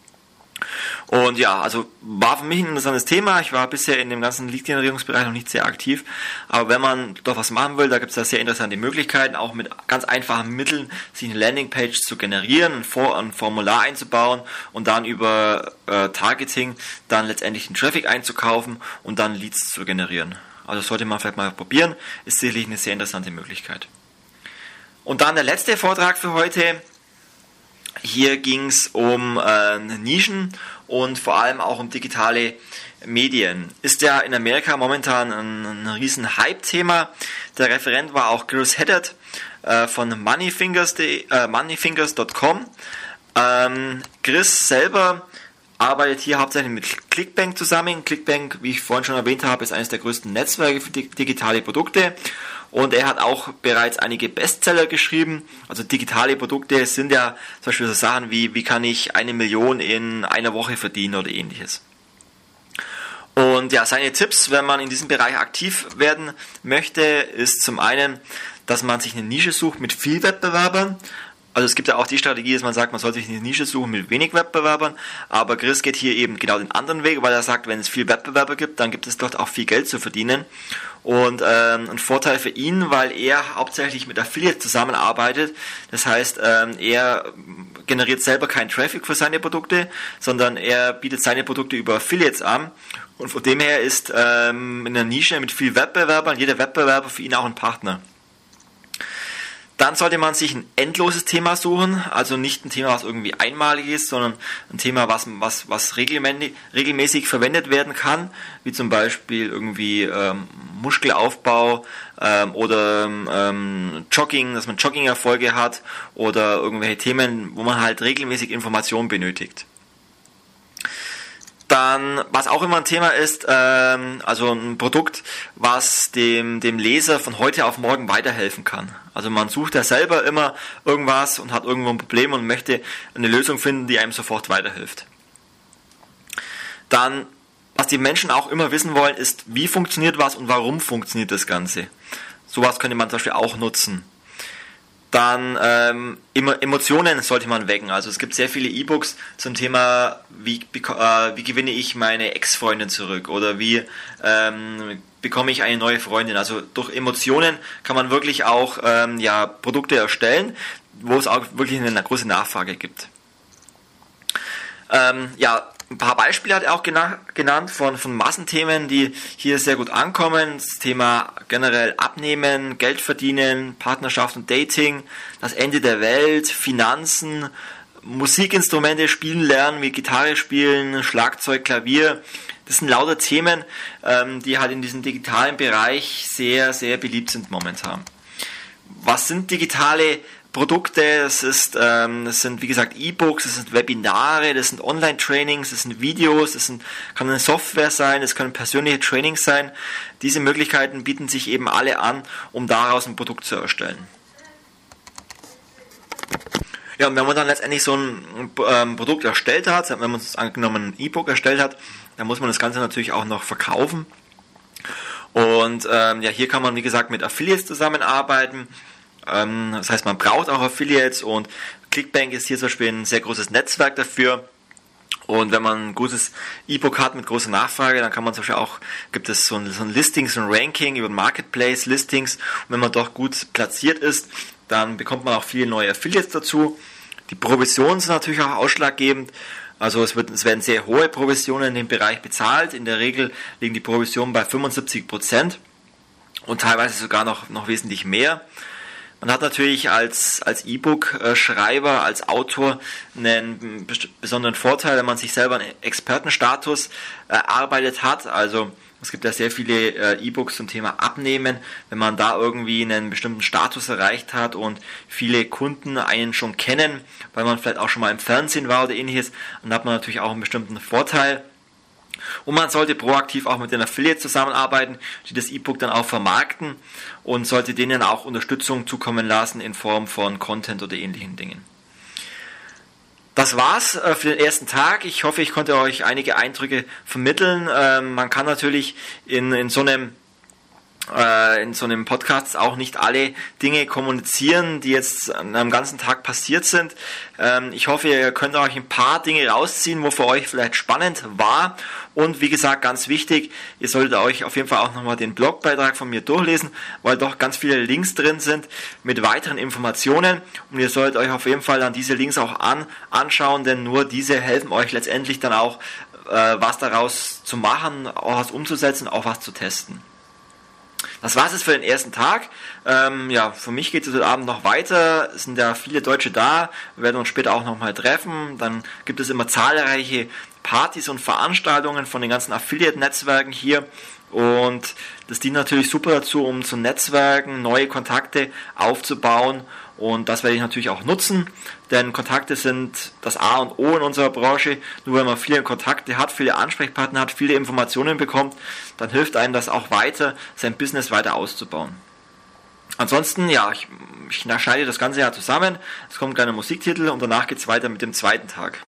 Speaker 4: Und ja, also war für mich ein interessantes Thema. Ich war bisher in dem ganzen Lead-Generierungsbereich noch nicht sehr aktiv. Aber wenn man doch was machen will, da gibt es da sehr interessante Möglichkeiten, auch mit ganz einfachen Mitteln sich eine Landingpage zu generieren, ein, Vor- ein Formular einzubauen und dann über äh, Targeting dann letztendlich den Traffic einzukaufen und dann Leads zu generieren. Also sollte man vielleicht mal probieren. Ist sicherlich eine sehr interessante Möglichkeit. Und dann der letzte Vortrag für heute. Hier ging es um äh, Nischen und vor allem auch um digitale Medien. Ist ja in Amerika momentan ein, ein riesen Hype-Thema. Der Referent war auch Chris Haddad äh, von moneyfingers Punkt com. Ähm, Chris selber arbeitet hier hauptsächlich mit Clickbank zusammen. Clickbank, wie ich vorhin schon erwähnt habe, ist eines der größten Netzwerke für digitale Produkte. Und er hat auch bereits einige Bestseller geschrieben. Also digitale Produkte sind ja zum Beispiel so Sachen wie, wie kann ich eine Million in einer Woche verdienen oder ähnliches. Und ja, seine Tipps, wenn man in diesem Bereich aktiv werden möchte, ist zum einen, dass man sich eine Nische sucht mit viel Wettbewerbern. Also es gibt ja auch die Strategie, dass man sagt, man soll sich eine Nische suchen mit wenig Wettbewerbern, aber Chris geht hier eben genau den anderen Weg, weil er sagt, wenn es viel Wettbewerber gibt, dann gibt es dort auch viel Geld zu verdienen. Und ähm, ein Vorteil für ihn, weil er hauptsächlich mit Affiliate zusammenarbeitet, das heißt, ähm, er generiert selber keinen Traffic für seine Produkte, sondern er bietet seine Produkte über Affiliates an. Und von dem her ist ähm, in einer Nische mit viel Wettbewerbern jeder Wettbewerber für ihn auch ein Partner. Dann sollte man sich ein endloses Thema suchen, also nicht ein Thema, was irgendwie einmalig ist, sondern ein Thema, was, was, was regelmäßig, regelmäßig verwendet werden kann, wie zum Beispiel irgendwie ähm, Muskelaufbau ähm, oder ähm, Jogging, dass man Jogging-Erfolge hat oder irgendwelche Themen, wo man halt regelmäßig Informationen benötigt. Dann, was auch immer ein Thema ist, ähm, also ein Produkt, was dem, dem Leser von heute auf morgen weiterhelfen kann. Also man sucht ja selber immer irgendwas und hat irgendwo ein Problem und möchte eine Lösung finden, die einem sofort weiterhilft. Dann, was die Menschen auch immer wissen wollen, ist, wie funktioniert was und warum funktioniert das Ganze. Sowas könnte man zum Beispiel auch nutzen. Dann ähm, Emotionen sollte man wecken. Also es gibt sehr viele E-Books zum Thema, wie, äh, wie gewinne ich meine Ex-Freundin zurück oder wie ähm, bekomme ich eine neue Freundin. Also durch Emotionen kann man wirklich auch ähm, ja, Produkte erstellen, wo es auch wirklich eine große Nachfrage gibt. Ähm, ja, ein paar Beispiele hat er auch gena- genannt von, von Massenthemen, die hier sehr gut ankommen. Das Thema generell Abnehmen, Geld verdienen, Partnerschaft und Dating, das Ende der Welt, Finanzen, Musikinstrumente spielen lernen, wie Gitarre spielen, Schlagzeug, Klavier. Das sind lauter Themen, ähm, die halt in diesem digitalen Bereich sehr, sehr beliebt sind momentan. Was sind digitale Produkte? Das, ist, ähm, das sind wie gesagt E-Books, das sind Webinare, das sind Online-Trainings, das sind Videos, das sind, kann eine Software sein, das können persönliche Trainings sein. Diese Möglichkeiten bieten sich eben alle an, um daraus ein Produkt zu erstellen. Ja, und wenn man dann letztendlich so ein ähm, Produkt erstellt hat, wenn man es angenommen ein E-Book erstellt hat, dann muss man das Ganze natürlich auch noch verkaufen. Und ähm, ja, hier kann man wie gesagt mit Affiliates zusammenarbeiten. Das heißt, man braucht auch Affiliates und Clickbank ist hier zum Beispiel ein sehr großes Netzwerk dafür. Und wenn man ein gutes E-Book hat mit großer Nachfrage, dann kann man zum Beispiel auch, gibt es so ein, so ein Listing, so ein Ranking über Marketplace Listings. Und wenn man doch gut platziert ist, dann bekommt man auch viele neue Affiliates dazu. Die Provisionen sind natürlich auch ausschlaggebend. Also es, wird, es werden sehr hohe Provisionen in dem Bereich bezahlt. In der Regel liegen die Provisionen bei fünfundsiebzig Prozent und teilweise sogar noch, noch wesentlich mehr. Man hat natürlich als, als E-Book-Schreiber, als Autor einen besonderen Vorteil, wenn man sich selber einen Expertenstatus erarbeitet hat. Also es gibt ja sehr viele E-Books zum Thema Abnehmen. Wenn man da irgendwie einen bestimmten Status erreicht hat und viele Kunden einen schon kennen, weil man vielleicht auch schon mal im Fernsehen war oder ähnliches, dann hat man natürlich auch einen bestimmten Vorteil. Und man sollte proaktiv auch mit den Affiliates zusammenarbeiten, die das E-Book dann auch vermarkten und sollte denen auch Unterstützung zukommen lassen in Form von Content oder ähnlichen Dingen. Das war's für den ersten Tag. Ich hoffe, ich konnte euch einige Eindrücke vermitteln. Man kann natürlich in, in so einem in so einem Podcast auch nicht alle Dinge kommunizieren, die jetzt an einem ganzen Tag passiert sind. Ich hoffe, ihr könnt euch ein paar Dinge rausziehen, wo für euch vielleicht spannend war. Und wie gesagt, ganz wichtig, ihr solltet euch auf jeden Fall auch nochmal den Blogbeitrag von mir durchlesen, weil doch ganz viele Links drin sind mit weiteren Informationen. Und ihr solltet euch auf jeden Fall dann diese Links auch an, anschauen, denn nur diese helfen euch letztendlich dann auch, äh, was daraus zu machen, auch was umzusetzen, auch was zu testen. Das war es jetzt für den ersten Tag. Ähm, ja, für mich geht es heute Abend noch weiter. Es sind ja viele Deutsche da. Wir werden uns später auch nochmal treffen. Dann gibt es immer zahlreiche Partys und Veranstaltungen von den ganzen Affiliate-Netzwerken hier. Und das dient natürlich super dazu, um zu netzwerken, neue Kontakte aufzubauen. Und das werde ich natürlich auch nutzen, denn Kontakte sind das A und O in unserer Branche. Nur wenn man viele Kontakte hat, viele Ansprechpartner hat, viele Informationen bekommt, dann hilft einem das auch weiter, sein Business weiter auszubauen. Ansonsten, ja, ich, ich schneide das ganze Jahr zusammen. Es kommt ein kleiner Musiktitel und danach geht es weiter mit dem zweiten Tag.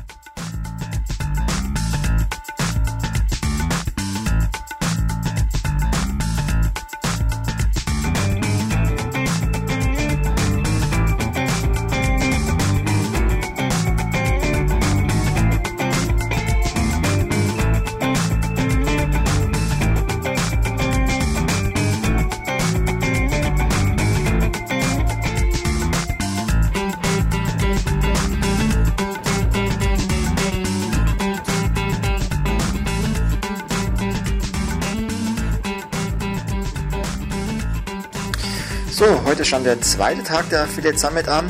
Speaker 4: So, heute stand der zweite Tag der Affiliate Summit an.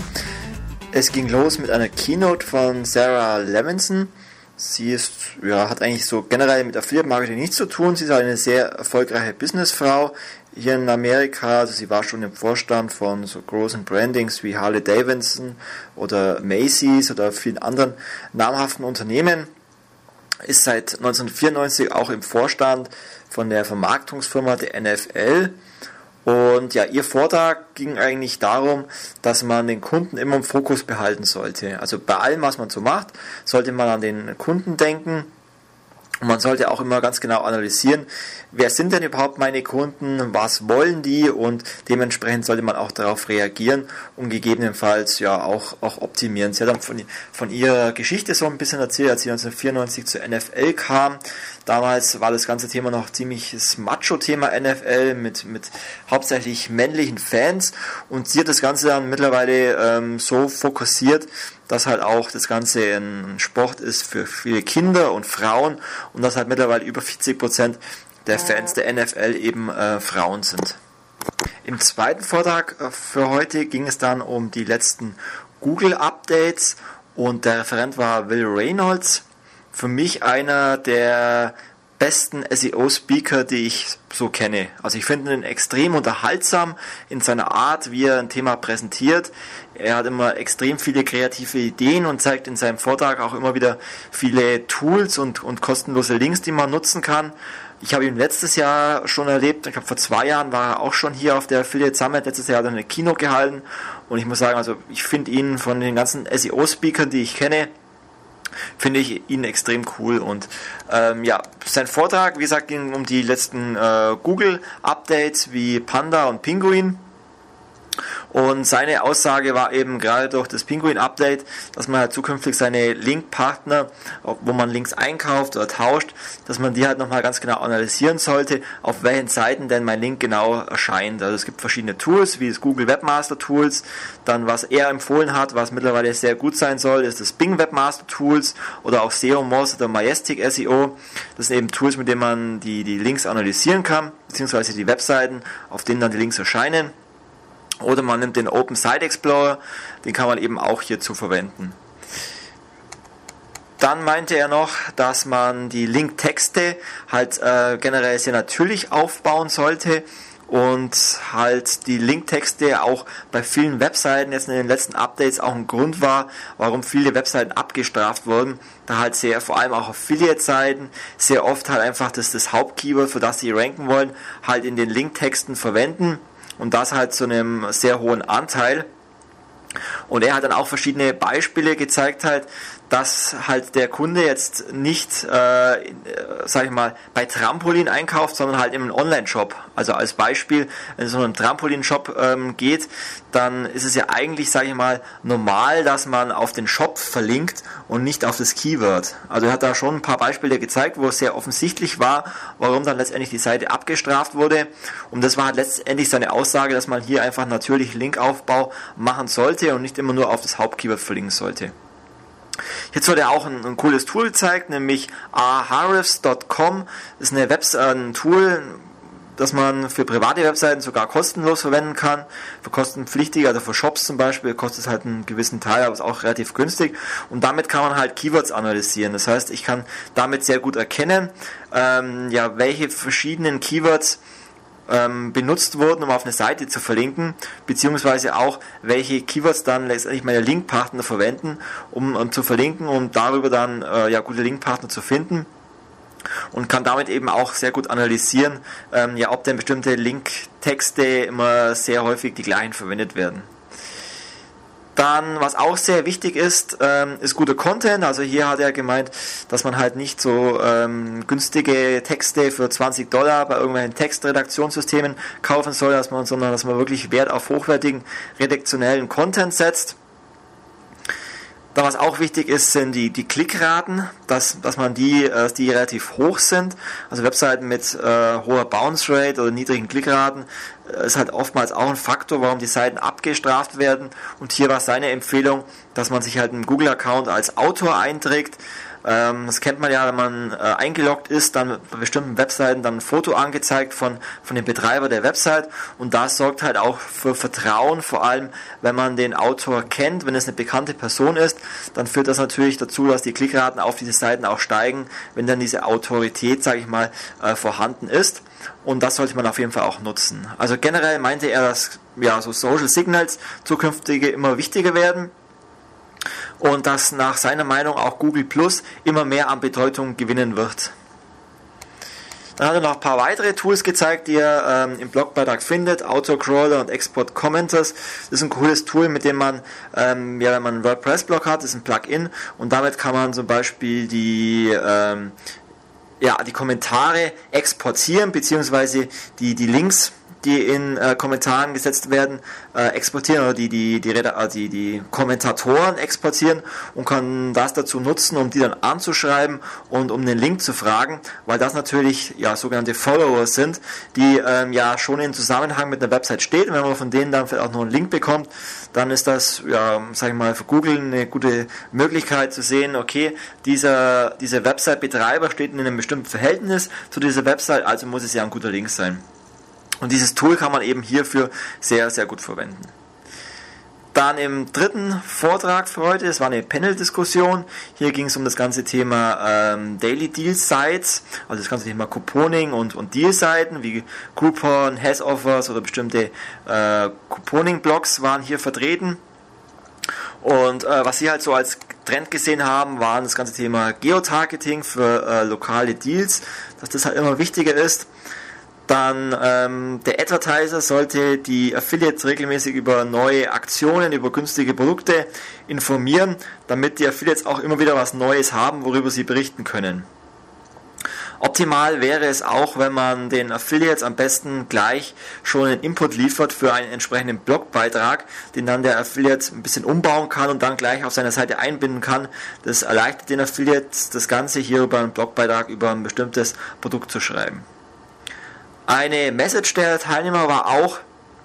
Speaker 4: Es ging los mit einer Keynote von Sarah Levinson. Sie ist, ja, hat eigentlich so generell mit Affiliate Marketing nichts zu tun. Sie ist eine sehr erfolgreiche Businessfrau hier in Amerika. Also sie war schon im Vorstand von so großen Brandings wie Harley Davidson oder Macy's oder vielen anderen namhaften Unternehmen. Ist seit neunzehnhundertvierundneunzig auch im Vorstand von der Vermarktungsfirma der N F L. Und ja, ihr Vortrag ging eigentlich darum, dass man den Kunden immer im Fokus behalten sollte. Also bei allem, was man so macht, sollte man an den Kunden denken. Und man sollte auch immer ganz genau analysieren, wer sind denn überhaupt meine Kunden, was wollen die, und dementsprechend sollte man auch darauf reagieren und gegebenenfalls ja auch, auch optimieren. Sie hat dann von, von ihrer Geschichte so ein bisschen erzählt, als sie neunzehnhundertvierundneunzig zur N F L kam. Damals war das ganze Thema noch ziemliches Macho-Thema N F L mit, mit hauptsächlich männlichen Fans, und sie hat das Ganze dann mittlerweile ähm, so fokussiert, dass halt auch das Ganze ein Sport ist für viele Kinder und Frauen, und dass halt mittlerweile über vierzig Prozent der Fans der N F L eben äh, Frauen sind. Im zweiten Vortrag für heute ging es dann um die letzten Google-Updates, und der Referent war Will Reynolds. Für mich einer der besten S E O-Speaker, die ich so kenne. Also ich finde ihn extrem unterhaltsam in seiner Art, wie er ein Thema präsentiert. Er hat immer extrem viele kreative Ideen und zeigt in seinem Vortrag auch immer wieder viele Tools und, und kostenlose Links, die man nutzen kann. Ich habe ihn letztes Jahr schon erlebt, ich glaube vor zwei Jahren war er auch schon hier auf der Affiliate Summit. Letztes Jahr hat er eine Keynote gehalten, und ich muss sagen, also ich finde ihn von den ganzen S E O-Speakern, die ich kenne, finde ich ihn extrem cool. Und ähm, ja, sein Vortrag, wie gesagt, ging um die letzten äh, Google-Updates wie Panda und Pinguin. Und seine Aussage war eben gerade durch das Pinguin-Update, dass man halt zukünftig seine Link-Partner, wo man Links einkauft oder tauscht, dass man die halt nochmal ganz genau analysieren sollte, auf welchen Seiten denn mein Link genau erscheint. Also es gibt verschiedene Tools, wie das Google Webmaster Tools. Dann, was er empfohlen hat, was mittlerweile sehr gut sein soll, ist das Bing Webmaster Tools oder auch S E O Moz oder Majestic S E O. Das sind eben Tools, mit denen man die, die Links analysieren kann, beziehungsweise die Webseiten, auf denen dann die Links erscheinen. Oder man nimmt den Open Site Explorer, den kann man eben auch hierzu verwenden. Dann meinte er noch, dass man die Linktexte halt äh, generell sehr natürlich aufbauen sollte, und halt die Linktexte auch bei vielen Webseiten jetzt in den letzten Updates auch ein Grund war, warum viele Webseiten abgestraft wurden, da halt sehr, vor allem auch Affiliate-Seiten, sehr oft halt einfach das, das Hauptkeyword, für das sie ranken wollen, halt in den Linktexten verwenden. Und das halt zu einem sehr hohen Anteil. Und er hat dann auch verschiedene Beispiele gezeigt, halt, dass halt der Kunde jetzt nicht, äh, sag ich mal, bei Trampolin einkauft, sondern halt im Online-Shop. Also als Beispiel, wenn es um einen Trampolin-Shop ähm, geht, dann ist es ja eigentlich, sag ich mal, normal, dass man auf den Shop verlinkt und nicht auf das Keyword. Also er hat da schon ein paar Beispiele gezeigt, wo es sehr offensichtlich war, warum dann letztendlich die Seite abgestraft wurde. Und das war halt letztendlich seine Aussage, dass man hier einfach natürlich Linkaufbau machen sollte und nicht immer nur auf das Hauptkeyword verlinken sollte. Jetzt wird er auch ein, ein cooles Tool gezeigt, nämlich ahrefs Punkt com. Das ist eine Webseite, ein Tool, das man für private Webseiten sogar kostenlos verwenden kann. Für kostenpflichtige, also für Shops zum Beispiel, kostet es halt einen gewissen Teil, aber ist auch relativ günstig. Und damit kann man halt Keywords analysieren. Das heißt, ich kann damit sehr gut erkennen, ähm, ja, welche verschiedenen Keywords ähm, benutzt wurden, um auf eine Seite zu verlinken, beziehungsweise auch, welche Keywords dann letztendlich meine Linkpartner verwenden, um, um zu verlinken und darüber dann äh, ja, gute Linkpartner zu finden. Und kann damit eben auch sehr gut analysieren, ähm, ja, ob denn bestimmte Linktexte immer sehr häufig die gleichen verwendet werden. Dann, was auch sehr wichtig ist, ähm, ist guter Content. Also hier hat er gemeint, dass man halt nicht so ähm, günstige Texte für zwanzig Dollar bei irgendwelchen Textredaktionssystemen kaufen soll, dass man, sondern dass man wirklich Wert auf hochwertigen redaktionellen Content setzt. Dann, was auch wichtig ist, sind die, die Klickraten, dass, dass man die, äh, die relativ hoch sind. Also Webseiten mit äh, hoher Bounce Rate oder niedrigen Klickraten äh, ist halt oftmals auch ein Faktor, warum die Seiten abgestraft werden. Und hier war seine Empfehlung, dass man sich halt einen Google-Account als Autor einträgt. Ähm, das kennt man ja, wenn man äh, eingeloggt ist, dann bei bestimmten Webseiten dann ein Foto angezeigt von, von dem Betreiber der Website, und das sorgt halt auch für Vertrauen, vor allem wenn man den Autor kennt. Wenn es eine bekannte Person ist, dann führt das natürlich dazu, dass die Klickraten auf diese Seiten auch steigen, wenn dann diese Autorität, sage ich mal, äh, vorhanden ist, und das sollte man auf jeden Fall auch nutzen. Also generell meinte er, dass ja, so Social Signals zukünftige immer wichtiger werden, und dass nach seiner Meinung auch Google Plus immer mehr an Bedeutung gewinnen wird. Dann hat er noch ein paar weitere Tools gezeigt, die er ähm, im Blogbeitrag findet. Autocrawler und Export Commenters. Das ist ein cooles Tool, mit dem man, ähm, ja, wenn man einen WordPress-Blog hat, das ist ein Plugin, und damit kann man zum Beispiel die, ähm, ja, die Kommentare exportieren, beziehungsweise die, die Links, die in äh, Kommentaren gesetzt werden, äh, exportieren, oder die die die, Reda- die die Kommentatoren exportieren, und kann das dazu nutzen, um die dann anzuschreiben und um den Link zu fragen, weil das natürlich ja sogenannte Follower sind, die ähm, ja schon in Zusammenhang mit einer Website steht, und wenn man von denen dann vielleicht auch noch einen Link bekommt, dann ist das, ja, sag ich mal, für Google eine gute Möglichkeit zu sehen, okay, dieser dieser Website-Betreiber steht in einem bestimmten Verhältnis zu dieser Website, also muss es ja ein guter Link sein. Und dieses Tool kann man eben hierfür sehr, sehr gut verwenden. Dann im dritten Vortrag für heute, das war eine Panel-Diskussion. Hier ging es um das ganze Thema ähm, Daily Deal Sites, also das ganze Thema Couponing und, und Deal-Seiten wie Groupon, Has Offers oder bestimmte äh, Couponing-Blogs waren hier vertreten. Und äh, was sie halt so als Trend gesehen haben, waren das ganze Thema Geotargeting für äh, lokale Deals, dass das halt immer wichtiger ist. Dann ähm, der Advertiser sollte die Affiliates regelmäßig über neue Aktionen, über günstige Produkte informieren, damit die Affiliates auch immer wieder was Neues haben, worüber sie berichten können. Optimal wäre es auch, wenn man den Affiliates am besten gleich schon einen Input liefert für einen entsprechenden Blogbeitrag, den dann der Affiliate ein bisschen umbauen kann und dann gleich auf seiner Seite einbinden kann. Das erleichtert den Affiliates, das Ganze hier über einen Blogbeitrag über ein bestimmtes Produkt zu schreiben. Eine Message der Teilnehmer war auch,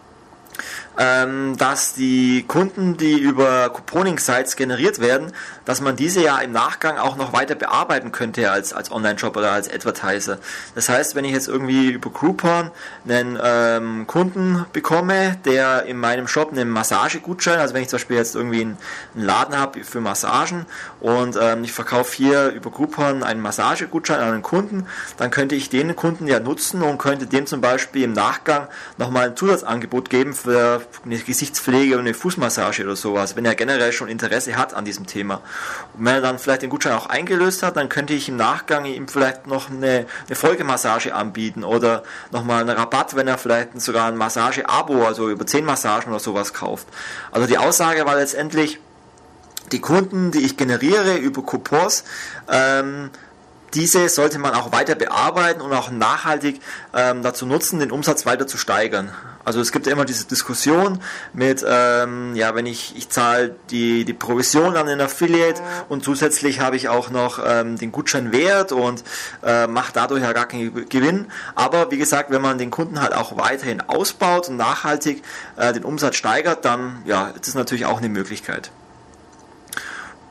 Speaker 4: ähm, dass die Kunden, die über Couponing-Sites generiert werden, dass man diese ja im Nachgang auch noch weiter bearbeiten könnte als, als Online-Shop oder als Advertiser. Das heißt, wenn ich jetzt irgendwie über Groupon einen ähm, Kunden bekomme, der in meinem Shop einen Massagegutschein, also wenn ich zum Beispiel jetzt irgendwie einen, einen Laden habe für Massagen und ähm, ich verkaufe hier über Groupon einen Massagegutschein an einen Kunden, dann könnte ich den Kunden ja nutzen und könnte dem zum Beispiel im Nachgang nochmal ein Zusatzangebot geben für eine Gesichtspflege und eine Fußmassage oder sowas, wenn er generell schon Interesse hat an diesem Thema. Und wenn er dann vielleicht den Gutschein auch eingelöst hat, dann könnte ich im Nachgang ihm vielleicht noch eine, eine Folgemassage anbieten oder nochmal einen Rabatt, wenn er vielleicht sogar ein Massage-Abo, also über zehn Massagen oder sowas kauft. Also die Aussage war letztendlich, die Kunden, die ich generiere über Coupons, ähm, diese sollte man auch weiter bearbeiten und auch nachhaltig ähm, dazu nutzen, den Umsatz weiter zu steigern. Also es gibt ja immer diese Diskussion mit, ähm, ja, wenn ich, ich zahle die, die Provision an den Affiliate und zusätzlich habe ich auch noch ähm, den Gutscheinwert und äh, mache dadurch ja gar keinen Gewinn. Aber wie gesagt, wenn man den Kunden halt auch weiterhin ausbaut und nachhaltig äh, den Umsatz steigert, dann ja, ist das natürlich auch eine Möglichkeit.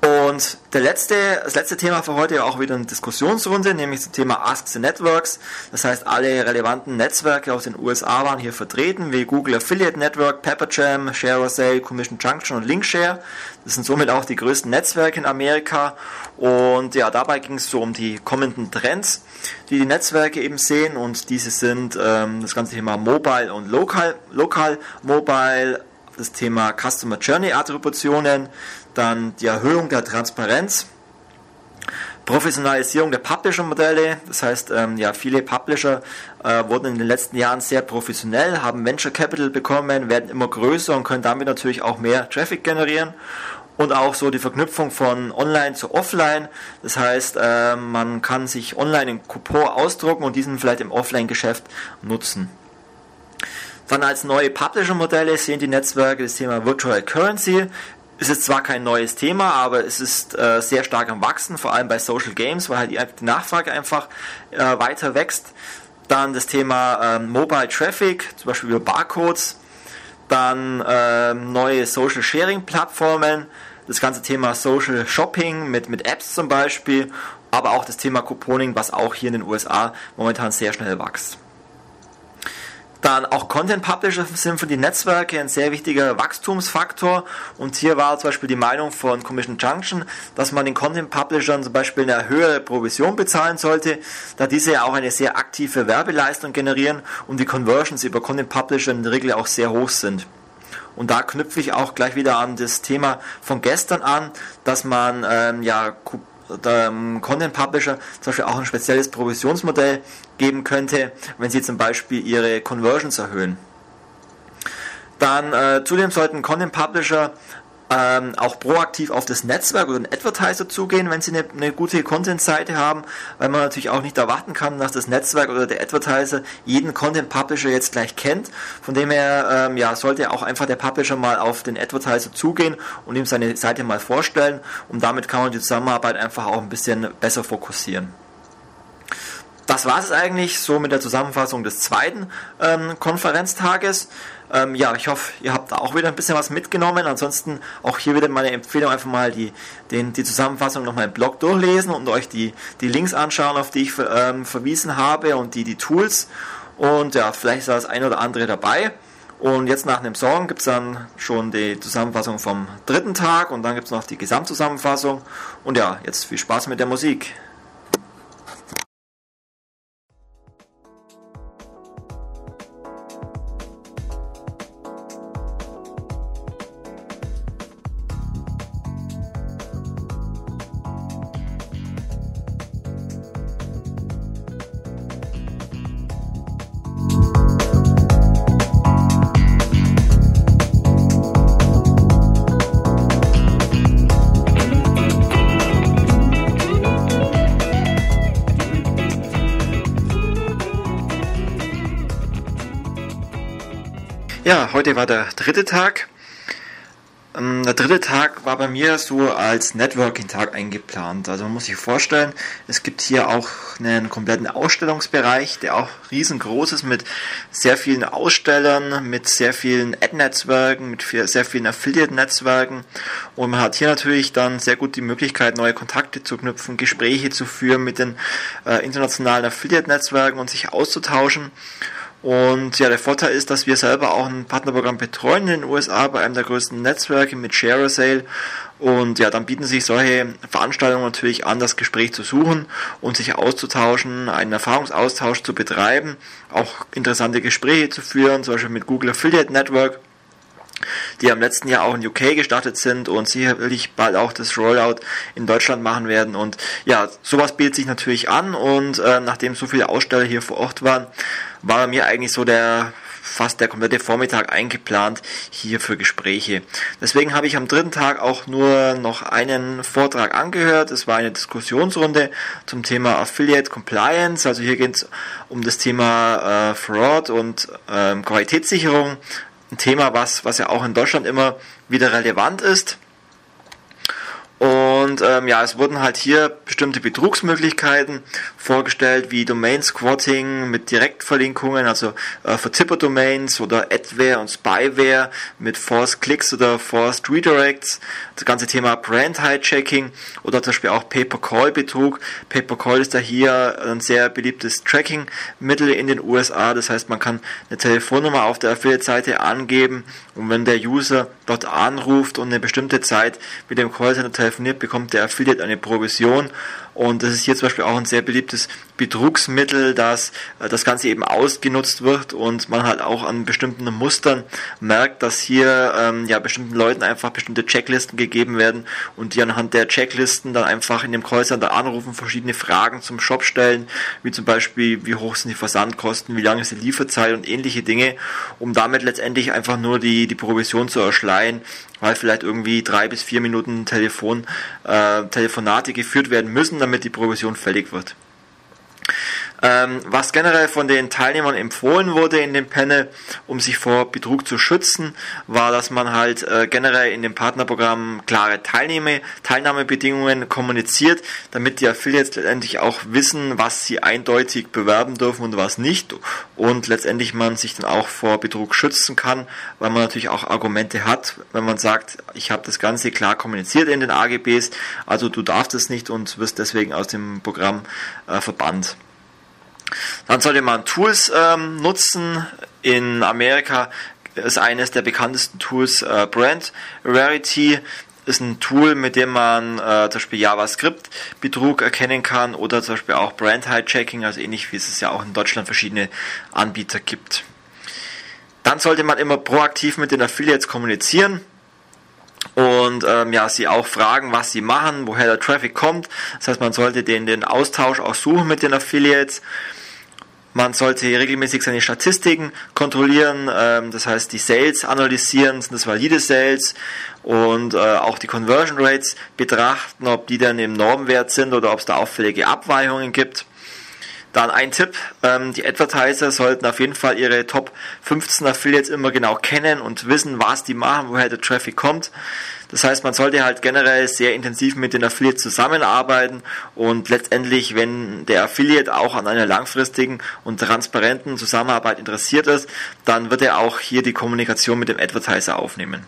Speaker 4: Und der letzte, das letzte Thema für heute auch wieder eine Diskussionsrunde, nämlich zum Thema Ask the Networks. Das heißt, alle relevanten Netzwerke aus den U S A waren hier vertreten, wie Google Affiliate Network, Pepperjam, ShareAsale, Commission Junction und Linkshare. Das sind somit auch die größten Netzwerke in Amerika. Und ja, dabei ging es so um die kommenden Trends, die die Netzwerke eben sehen. Und diese sind ähm, das ganze Thema Mobile und Local, Local Mobile, das Thema Customer Journey Attributionen, dann die Erhöhung der Transparenz, Professionalisierung der Publisher-Modelle, das heißt, ähm, ja, viele Publisher äh, wurden in den letzten Jahren sehr professionell, haben Venture Capital bekommen, werden immer größer und können damit natürlich auch mehr Traffic generieren. Und auch so die Verknüpfung von Online zu Offline, das heißt, äh, man kann sich online einen Coupon ausdrucken und diesen vielleicht im Offline-Geschäft nutzen. Dann als neue Publisher-Modelle sehen die Netzwerke das Thema Virtual Currency. Es ist zwar kein neues Thema, aber es ist äh, sehr stark am Wachsen, vor allem bei Social Games, weil halt die, die Nachfrage einfach äh, weiter wächst. Dann das Thema ähm, Mobile Traffic, zum Beispiel über Barcodes. Dann ähm, neue Social Sharing Plattformen, das ganze Thema Social Shopping mit, mit Apps zum Beispiel, aber auch das Thema Couponing, was auch hier in den U S A momentan sehr schnell wächst. Dann auch Content Publisher sind für die Netzwerke ein sehr wichtiger Wachstumsfaktor und hier war zum Beispiel die Meinung von Commission Junction, dass man den Content Publishern zum Beispiel eine höhere Provision bezahlen sollte, da diese ja auch eine sehr aktive Werbeleistung generieren und die Conversions über Content Publisher in der Regel auch sehr hoch sind. Und da knüpfe ich auch gleich wieder an das Thema von gestern an, dass man ähm, ja der Content Publisher zum Beispiel auch ein spezielles Provisionsmodell geben könnte, wenn sie zum Beispiel ihre Conversions erhöhen. Dann äh, zudem sollten Content Publisher ähm, auch proaktiv auf das Netzwerk oder den Advertiser zugehen, wenn sie eine, eine gute Content-Seite haben, weil man natürlich auch nicht erwarten kann, dass das Netzwerk oder der Advertiser jeden Content Publisher jetzt gleich kennt. Von dem her ähm, ja, sollte auch einfach der Publisher mal auf den Advertiser zugehen und ihm seine Seite mal vorstellen und damit kann man die Zusammenarbeit einfach auch ein bisschen besser fokussieren. Das war es eigentlich so mit der Zusammenfassung des zweiten ähm, Konferenztages. Ähm, ja, ich hoffe, ihr habt da auch wieder ein bisschen was mitgenommen. Ansonsten auch hier wieder meine Empfehlung, einfach mal die, den, die Zusammenfassung nochmal im Blog durchlesen und euch die, die Links anschauen, auf die ich ähm, verwiesen habe und die, die Tools. Und ja, vielleicht ist da das eine oder andere dabei. Und jetzt nach einem Song gibt es dann schon die Zusammenfassung vom dritten Tag und dann gibt es noch die Gesamtzusammenfassung. Und ja, jetzt viel Spaß mit der Musik. Ja, heute war der dritte Tag. Der dritte Tag war bei mir so als Networking-Tag eingeplant. Also man muss sich vorstellen, es gibt hier auch einen kompletten Ausstellungsbereich, der auch riesengroß ist mit sehr vielen Ausstellern, mit sehr vielen Ad-Netzwerken, mit sehr vielen Affiliate-Netzwerken. Und man hat hier natürlich dann sehr gut die Möglichkeit, neue Kontakte zu knüpfen, Gespräche zu führen mit den äh, internationalen Affiliate-Netzwerken und sich auszutauschen. Und ja, der Vorteil ist, dass wir selber auch ein Partnerprogramm betreuen in den U S A bei einem der größten Netzwerke mit ShareAsale. Und ja, dann bieten sich solche Veranstaltungen natürlich an, das Gespräch zu suchen und sich auszutauschen, einen Erfahrungsaustausch zu betreiben, auch interessante Gespräche zu führen, zum Beispiel mit Google Affiliate Network, die am letzten Jahr auch in U K gestartet sind und sicherlich bald auch das Rollout in Deutschland machen werden. Und ja, sowas bietet sich natürlich an und äh, nachdem so viele Aussteller hier vor Ort waren, war bei mir eigentlich so der fast der komplette Vormittag eingeplant hier für Gespräche. Deswegen habe ich am dritten Tag auch nur noch einen Vortrag angehört. Es war eine Diskussionsrunde zum Thema Affiliate Compliance. Also hier geht es um das Thema äh, Fraud und äh, Qualitätssicherung. Ein Thema, was, was ja auch in Deutschland immer wieder relevant ist. Und Und ähm, ja, es wurden halt hier bestimmte Betrugsmöglichkeiten vorgestellt, wie Domain-Squatting mit Direktverlinkungen, also äh, für Tipper-Domains oder Adware und Spyware mit Forced Clicks oder Forced Redirects, das ganze Thema Brand-Hijacking oder zum Beispiel auch Pay-per-Call-Betrug. Pay-per-Call ist da hier ein sehr beliebtes Tracking-Mittel in den U S A, das heißt, man kann eine Telefonnummer auf der Affiliate-Seite angeben und wenn der User dort anruft und eine bestimmte Zeit mit dem Callcenter telefoniert, bekommt der Affiliate eine Provision. Und das ist hier zum Beispiel auch ein sehr beliebtes Betrugsmittel, dass äh, das Ganze eben ausgenutzt wird und man halt auch an bestimmten Mustern merkt, dass hier ähm, ja bestimmten Leuten einfach bestimmte Checklisten gegeben werden und die anhand der Checklisten dann einfach in dem Callcenter anrufen, verschiedene Fragen zum Shop stellen, wie zum Beispiel, wie hoch sind die Versandkosten, wie lange ist die Lieferzeit und ähnliche Dinge, um damit letztendlich einfach nur die, die Provision zu erschleichen, weil vielleicht irgendwie drei bis vier Minuten Telefon, äh, Telefonate geführt werden müssen, damit die Provision fällig wird. Ähm, was generell von den Teilnehmern empfohlen wurde in dem Panel, um sich vor Betrug zu schützen, war, dass man halt äh, generell in dem Partnerprogramm klare Teilnahme, Teilnahmebedingungen kommuniziert, damit die Affiliates letztendlich auch wissen, was sie eindeutig bewerben dürfen und was nicht und letztendlich man sich dann auch vor Betrug schützen kann, weil man natürlich auch Argumente hat, wenn man sagt, ich habe das Ganze klar kommuniziert in den A G Bs, also du darfst es nicht und wirst deswegen aus dem Programm äh, verbannt. Dann sollte man Tools ähm, nutzen. In Amerika ist eines der bekanntesten Tools äh, Brand Rarity. Ist ein Tool, mit dem man äh, zum Beispiel JavaScript-Betrug erkennen kann oder zum Beispiel auch Brand-Hijacking, also ähnlich wie es es ja auch in Deutschland verschiedene Anbieter gibt. Dann sollte man immer proaktiv mit den Affiliates kommunizieren. Und ähm, ja, sie auch fragen, was sie machen, woher der Traffic kommt. Das heißt, man sollte den, den Austausch auch suchen mit den Affiliates. Man sollte regelmäßig seine Statistiken kontrollieren, ähm, das heißt die Sales analysieren, sind das valide Sales und äh, auch die Conversion Rates betrachten, ob die dann im Normwert sind oder ob es da auffällige Abweichungen gibt. Dann ein Tipp, ähm, die Advertiser sollten auf jeden Fall ihre Top fünfzehn Affiliates immer genau kennen und wissen, was die machen, woher der Traffic kommt. Das heißt, man sollte halt generell sehr intensiv mit den Affiliates zusammenarbeiten und letztendlich, wenn der Affiliate auch an einer langfristigen und transparenten Zusammenarbeit interessiert ist, dann wird er auch hier die Kommunikation mit dem Advertiser aufnehmen.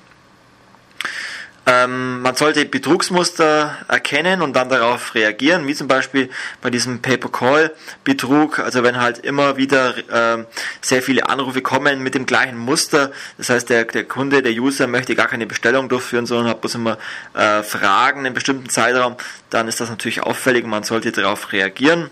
Speaker 4: Ähm, man sollte Betrugsmuster erkennen und dann darauf reagieren, wie zum Beispiel bei diesem Pay-per-Call-Betrug, also wenn halt immer wieder äh, sehr viele Anrufe kommen mit dem gleichen Muster, das heißt der, der Kunde, der User möchte gar keine Bestellung durchführen, sondern hat bloß immer äh, Fragen in einem bestimmten Zeitraum, dann ist das natürlich auffällig und man sollte darauf reagieren.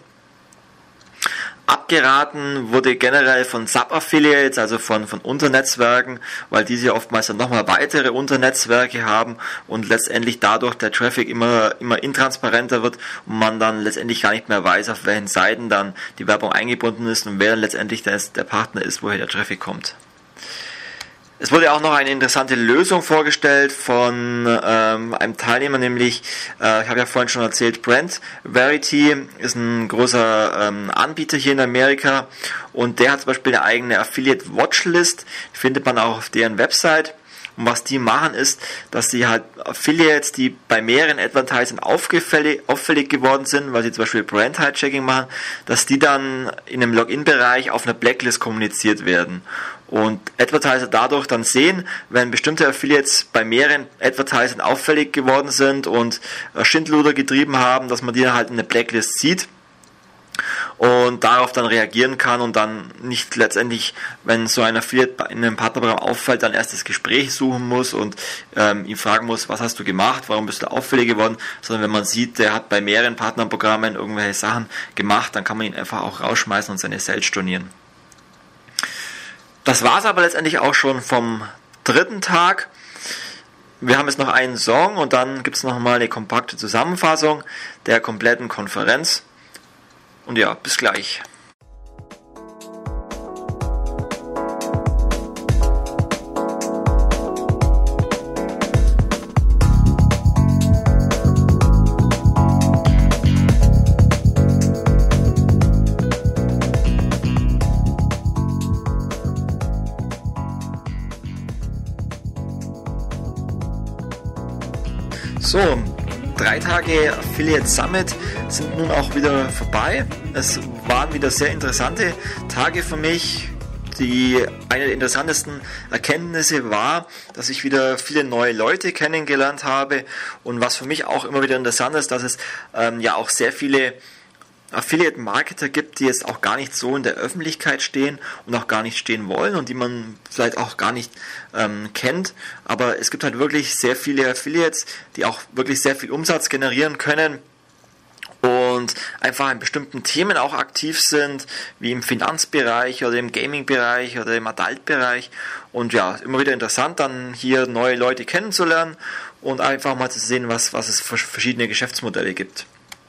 Speaker 4: Abgeraten wurde generell von Sub-Affiliates, also von, von Unternetzwerken, weil diese oftmals dann nochmal weitere Unternetzwerke haben und letztendlich dadurch der Traffic immer, immer intransparenter wird und man dann letztendlich gar nicht mehr weiß, auf welchen Seiten dann die Werbung eingebunden ist und wer dann letztendlich der, der Partner ist, woher der Traffic kommt. Es wurde auch noch eine interessante Lösung vorgestellt von ähm, einem Teilnehmer, nämlich, äh, ich habe ja vorhin schon erzählt, Brand Rarity ist ein großer ähm, Anbieter hier in Amerika und der hat zum Beispiel eine eigene Affiliate Watchlist, die findet man auch auf deren Website. Und was die machen ist, dass sie halt Affiliates, die bei mehreren Advertisern auffällig, auffällig geworden sind, weil sie zum Beispiel Brand-Hijacking machen, dass die dann in einem Login-Bereich auf einer Blacklist kommuniziert werden. Und Advertiser dadurch dann sehen, wenn bestimmte Affiliates bei mehreren Advertisern auffällig geworden sind und Schindluder getrieben haben, dass man die dann halt in der Blacklist sieht und darauf dann reagieren kann und dann nicht letztendlich, wenn so ein Affiliate in einem Partnerprogramm auffällt, dann erst das Gespräch suchen muss und ähm, ihn fragen muss, was hast du gemacht, warum bist du auffällig geworden, sondern wenn man sieht, der hat bei mehreren Partnerprogrammen irgendwelche Sachen gemacht, dann kann man ihn einfach auch rausschmeißen und seine Sales stornieren. Das war es aber letztendlich auch schon vom dritten Tag. Wir haben jetzt noch einen Song und dann gibt es nochmal eine kompakte Zusammenfassung der kompletten Konferenz. Und ja, bis gleich. So, drei Tage Affiliate Summit sind nun auch wieder vorbei. Es waren wieder sehr interessante Tage für mich. Die, eine der interessantesten Erkenntnisse war, dass ich wieder viele neue Leute kennengelernt habe, und was für mich auch immer wieder interessant ist, dass es ähm, ja auch sehr viele Affiliate-Marketer gibt, die jetzt auch gar nicht so in der Öffentlichkeit stehen und auch gar nicht stehen wollen und die man vielleicht auch gar nicht ähm, kennt, aber es gibt halt wirklich sehr viele Affiliates, die auch wirklich sehr viel Umsatz generieren können und einfach in bestimmten Themen auch aktiv sind, wie im Finanzbereich oder im Gaming-Bereich oder im Adult-Bereich, und ja, immer wieder interessant, dann hier neue Leute kennenzulernen und einfach mal zu sehen, was, was es für verschiedene Geschäftsmodelle gibt.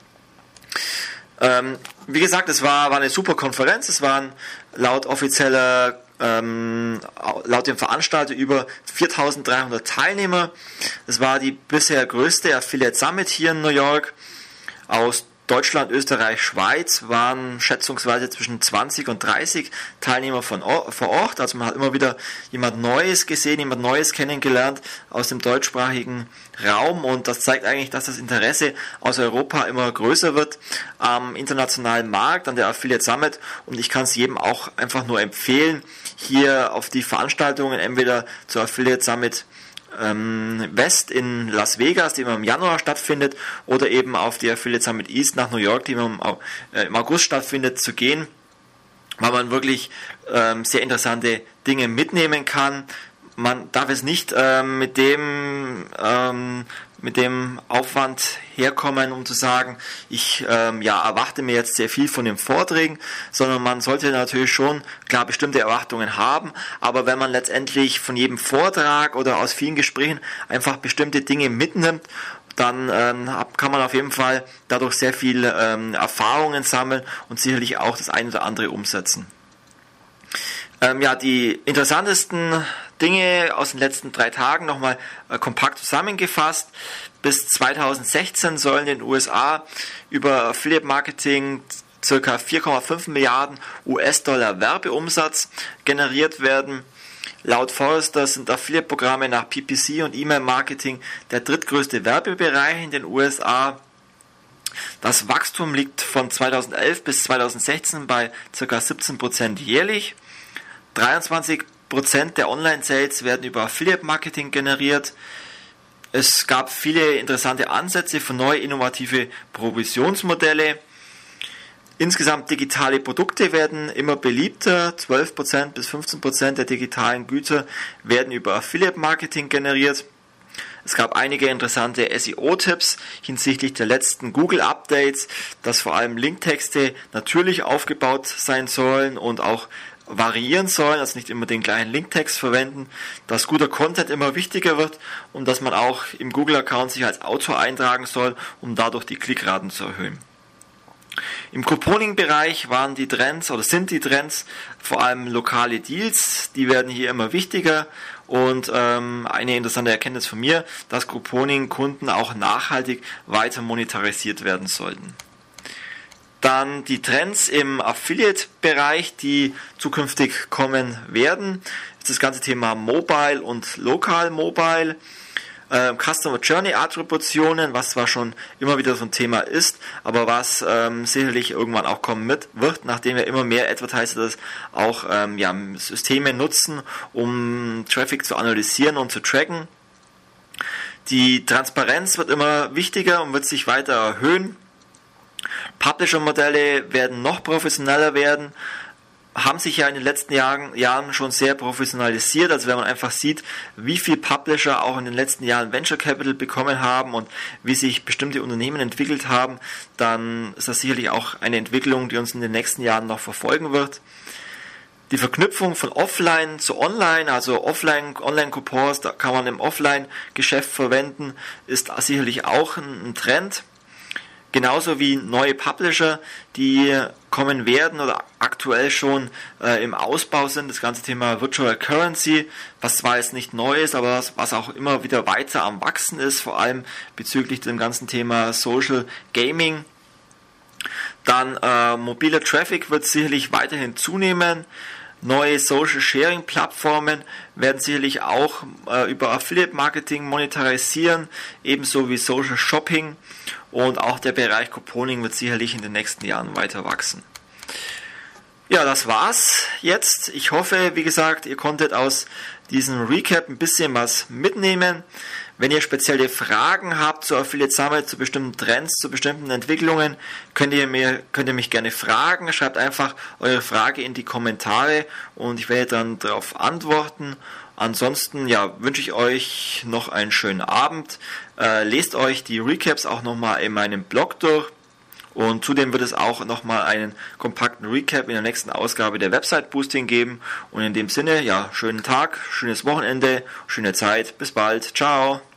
Speaker 4: Ähm, wie gesagt, es war, war eine super Konferenz, es waren laut offizieller, ähm, laut dem Veranstalter über viertausenddreihundert Teilnehmer. Es war die bisher größte Affiliate Summit hier in New York. Aus Deutschland, Österreich, Schweiz waren schätzungsweise zwischen zwanzig und dreißig Teilnehmer von vor Ort. Also man hat immer wieder jemand Neues gesehen, jemand Neues kennengelernt aus dem deutschsprachigen Raum, und das zeigt eigentlich, dass das Interesse aus Europa immer größer wird am internationalen Markt, an der Affiliate Summit, und ich kann es jedem auch einfach nur empfehlen, hier auf die Veranstaltungen, entweder zur Affiliate Summit West in Las Vegas, die immer im Januar stattfindet, oder eben auf die Affiliate Summit East nach New York, die immer im August stattfindet, zu gehen, weil man wirklich ähm, sehr interessante Dinge mitnehmen kann. Man darf es nicht ähm, mit dem ähm, mit dem Aufwand herkommen, um zu sagen, ich ähm, ja, erwarte mir jetzt sehr viel von den Vorträgen, sondern man sollte natürlich schon klar bestimmte Erwartungen haben, aber wenn man letztendlich von jedem Vortrag oder aus vielen Gesprächen einfach bestimmte Dinge mitnimmt, dann ähm, kann man auf jeden Fall dadurch sehr viel ähm, Erfahrungen sammeln und sicherlich auch das eine oder andere umsetzen. Ähm, ja, die interessantesten Dinge aus den letzten drei Tagen nochmal äh, kompakt zusammengefasst. Bis zweitausendsechzehn sollen in den U S A über Affiliate Marketing ca. vier Komma fünf Milliarden U S-Dollar Werbeumsatz generiert werden. Laut Forrester sind Affiliate-Programme nach P P C und E-Mail-Marketing der drittgrößte Werbebereich in den U S A. Das Wachstum liegt von zweitausendelf bis zweitausendsechzehn bei ca. siebzehn Prozent jährlich. dreiundzwanzig Prozent der Online-Sales werden über Affiliate-Marketing generiert. Es gab viele interessante Ansätze für neue innovative Provisionsmodelle. Insgesamt digitale Produkte werden immer beliebter. zwölf Prozent bis fünfzehn Prozent der digitalen Güter werden über Affiliate-Marketing generiert. Es gab einige interessante S E O-Tipps hinsichtlich der letzten Google-Updates, dass vor allem Linktexte natürlich aufgebaut sein sollen und auch variieren sollen, also nicht immer den gleichen Linktext verwenden, dass guter Content immer wichtiger wird und dass man auch im Google-Account sich als Autor eintragen soll, um dadurch die Klickraten zu erhöhen. Im Couponing-Bereich waren die Trends oder sind die Trends vor allem lokale Deals, die werden hier immer wichtiger, und ähm, eine interessante Erkenntnis von mir, dass Couponing-Kunden auch nachhaltig weiter monetarisiert werden sollten. Dann die Trends im Affiliate-Bereich, die zukünftig kommen werden, ist das ganze Thema Mobile und Local Mobile. Ähm, Customer Journey Attributionen, was zwar schon immer wieder so ein Thema ist, aber was ähm, sicherlich irgendwann auch kommen mit, wird, nachdem ja immer mehr Advertiser das auch ähm, ja, Systeme nutzen, um Traffic zu analysieren und zu tracken. Die Transparenz wird immer wichtiger und wird sich weiter erhöhen. Publisher-Modelle werden noch professioneller werden, haben sich ja in den letzten Jahren, Jahren schon sehr professionalisiert. Also wenn man einfach sieht, wie viele Publisher auch in den letzten Jahren Venture Capital bekommen haben und wie sich bestimmte Unternehmen entwickelt haben, dann ist das sicherlich auch eine Entwicklung, die uns in den nächsten Jahren noch verfolgen wird. Die Verknüpfung von Offline zu Online, also Offline, Online-Coupons, da kann man im Offline-Geschäft verwenden, ist sicherlich auch ein Trend. Genauso wie neue Publisher, die kommen werden oder aktuell schon äh, im Ausbau sind. Das ganze Thema Virtual Currency, was zwar jetzt nicht neu ist, aber was, was auch immer wieder weiter am Wachsen ist, vor allem bezüglich dem ganzen Thema Social Gaming. Dann äh, mobiler Traffic wird sicherlich weiterhin zunehmen. Neue Social Sharing Plattformen werden sicherlich auch äh, über Affiliate Marketing monetarisieren, ebenso wie Social Shopping, und auch der Bereich Couponing wird sicherlich in den nächsten Jahren weiter wachsen. Ja, das war's jetzt. Ich hoffe, wie gesagt, ihr konntet aus diesem Recap ein bisschen was mitnehmen. Wenn ihr spezielle Fragen habt zur Affiliate Summit, zu bestimmten Trends, zu bestimmten Entwicklungen, könnt ihr, mir, könnt ihr mich gerne fragen. Schreibt einfach eure Frage in die Kommentare und ich werde dann darauf antworten. Ansonsten ja, wünsche ich euch noch einen schönen Abend. Äh, lest euch die Recaps auch nochmal in meinem Blog durch. Und zudem wird es auch nochmal einen kompakten Recap in der nächsten Ausgabe der Website Boosting geben. Und in dem Sinne, ja, schönen Tag, schönes Wochenende, schöne Zeit. Bis bald. Ciao.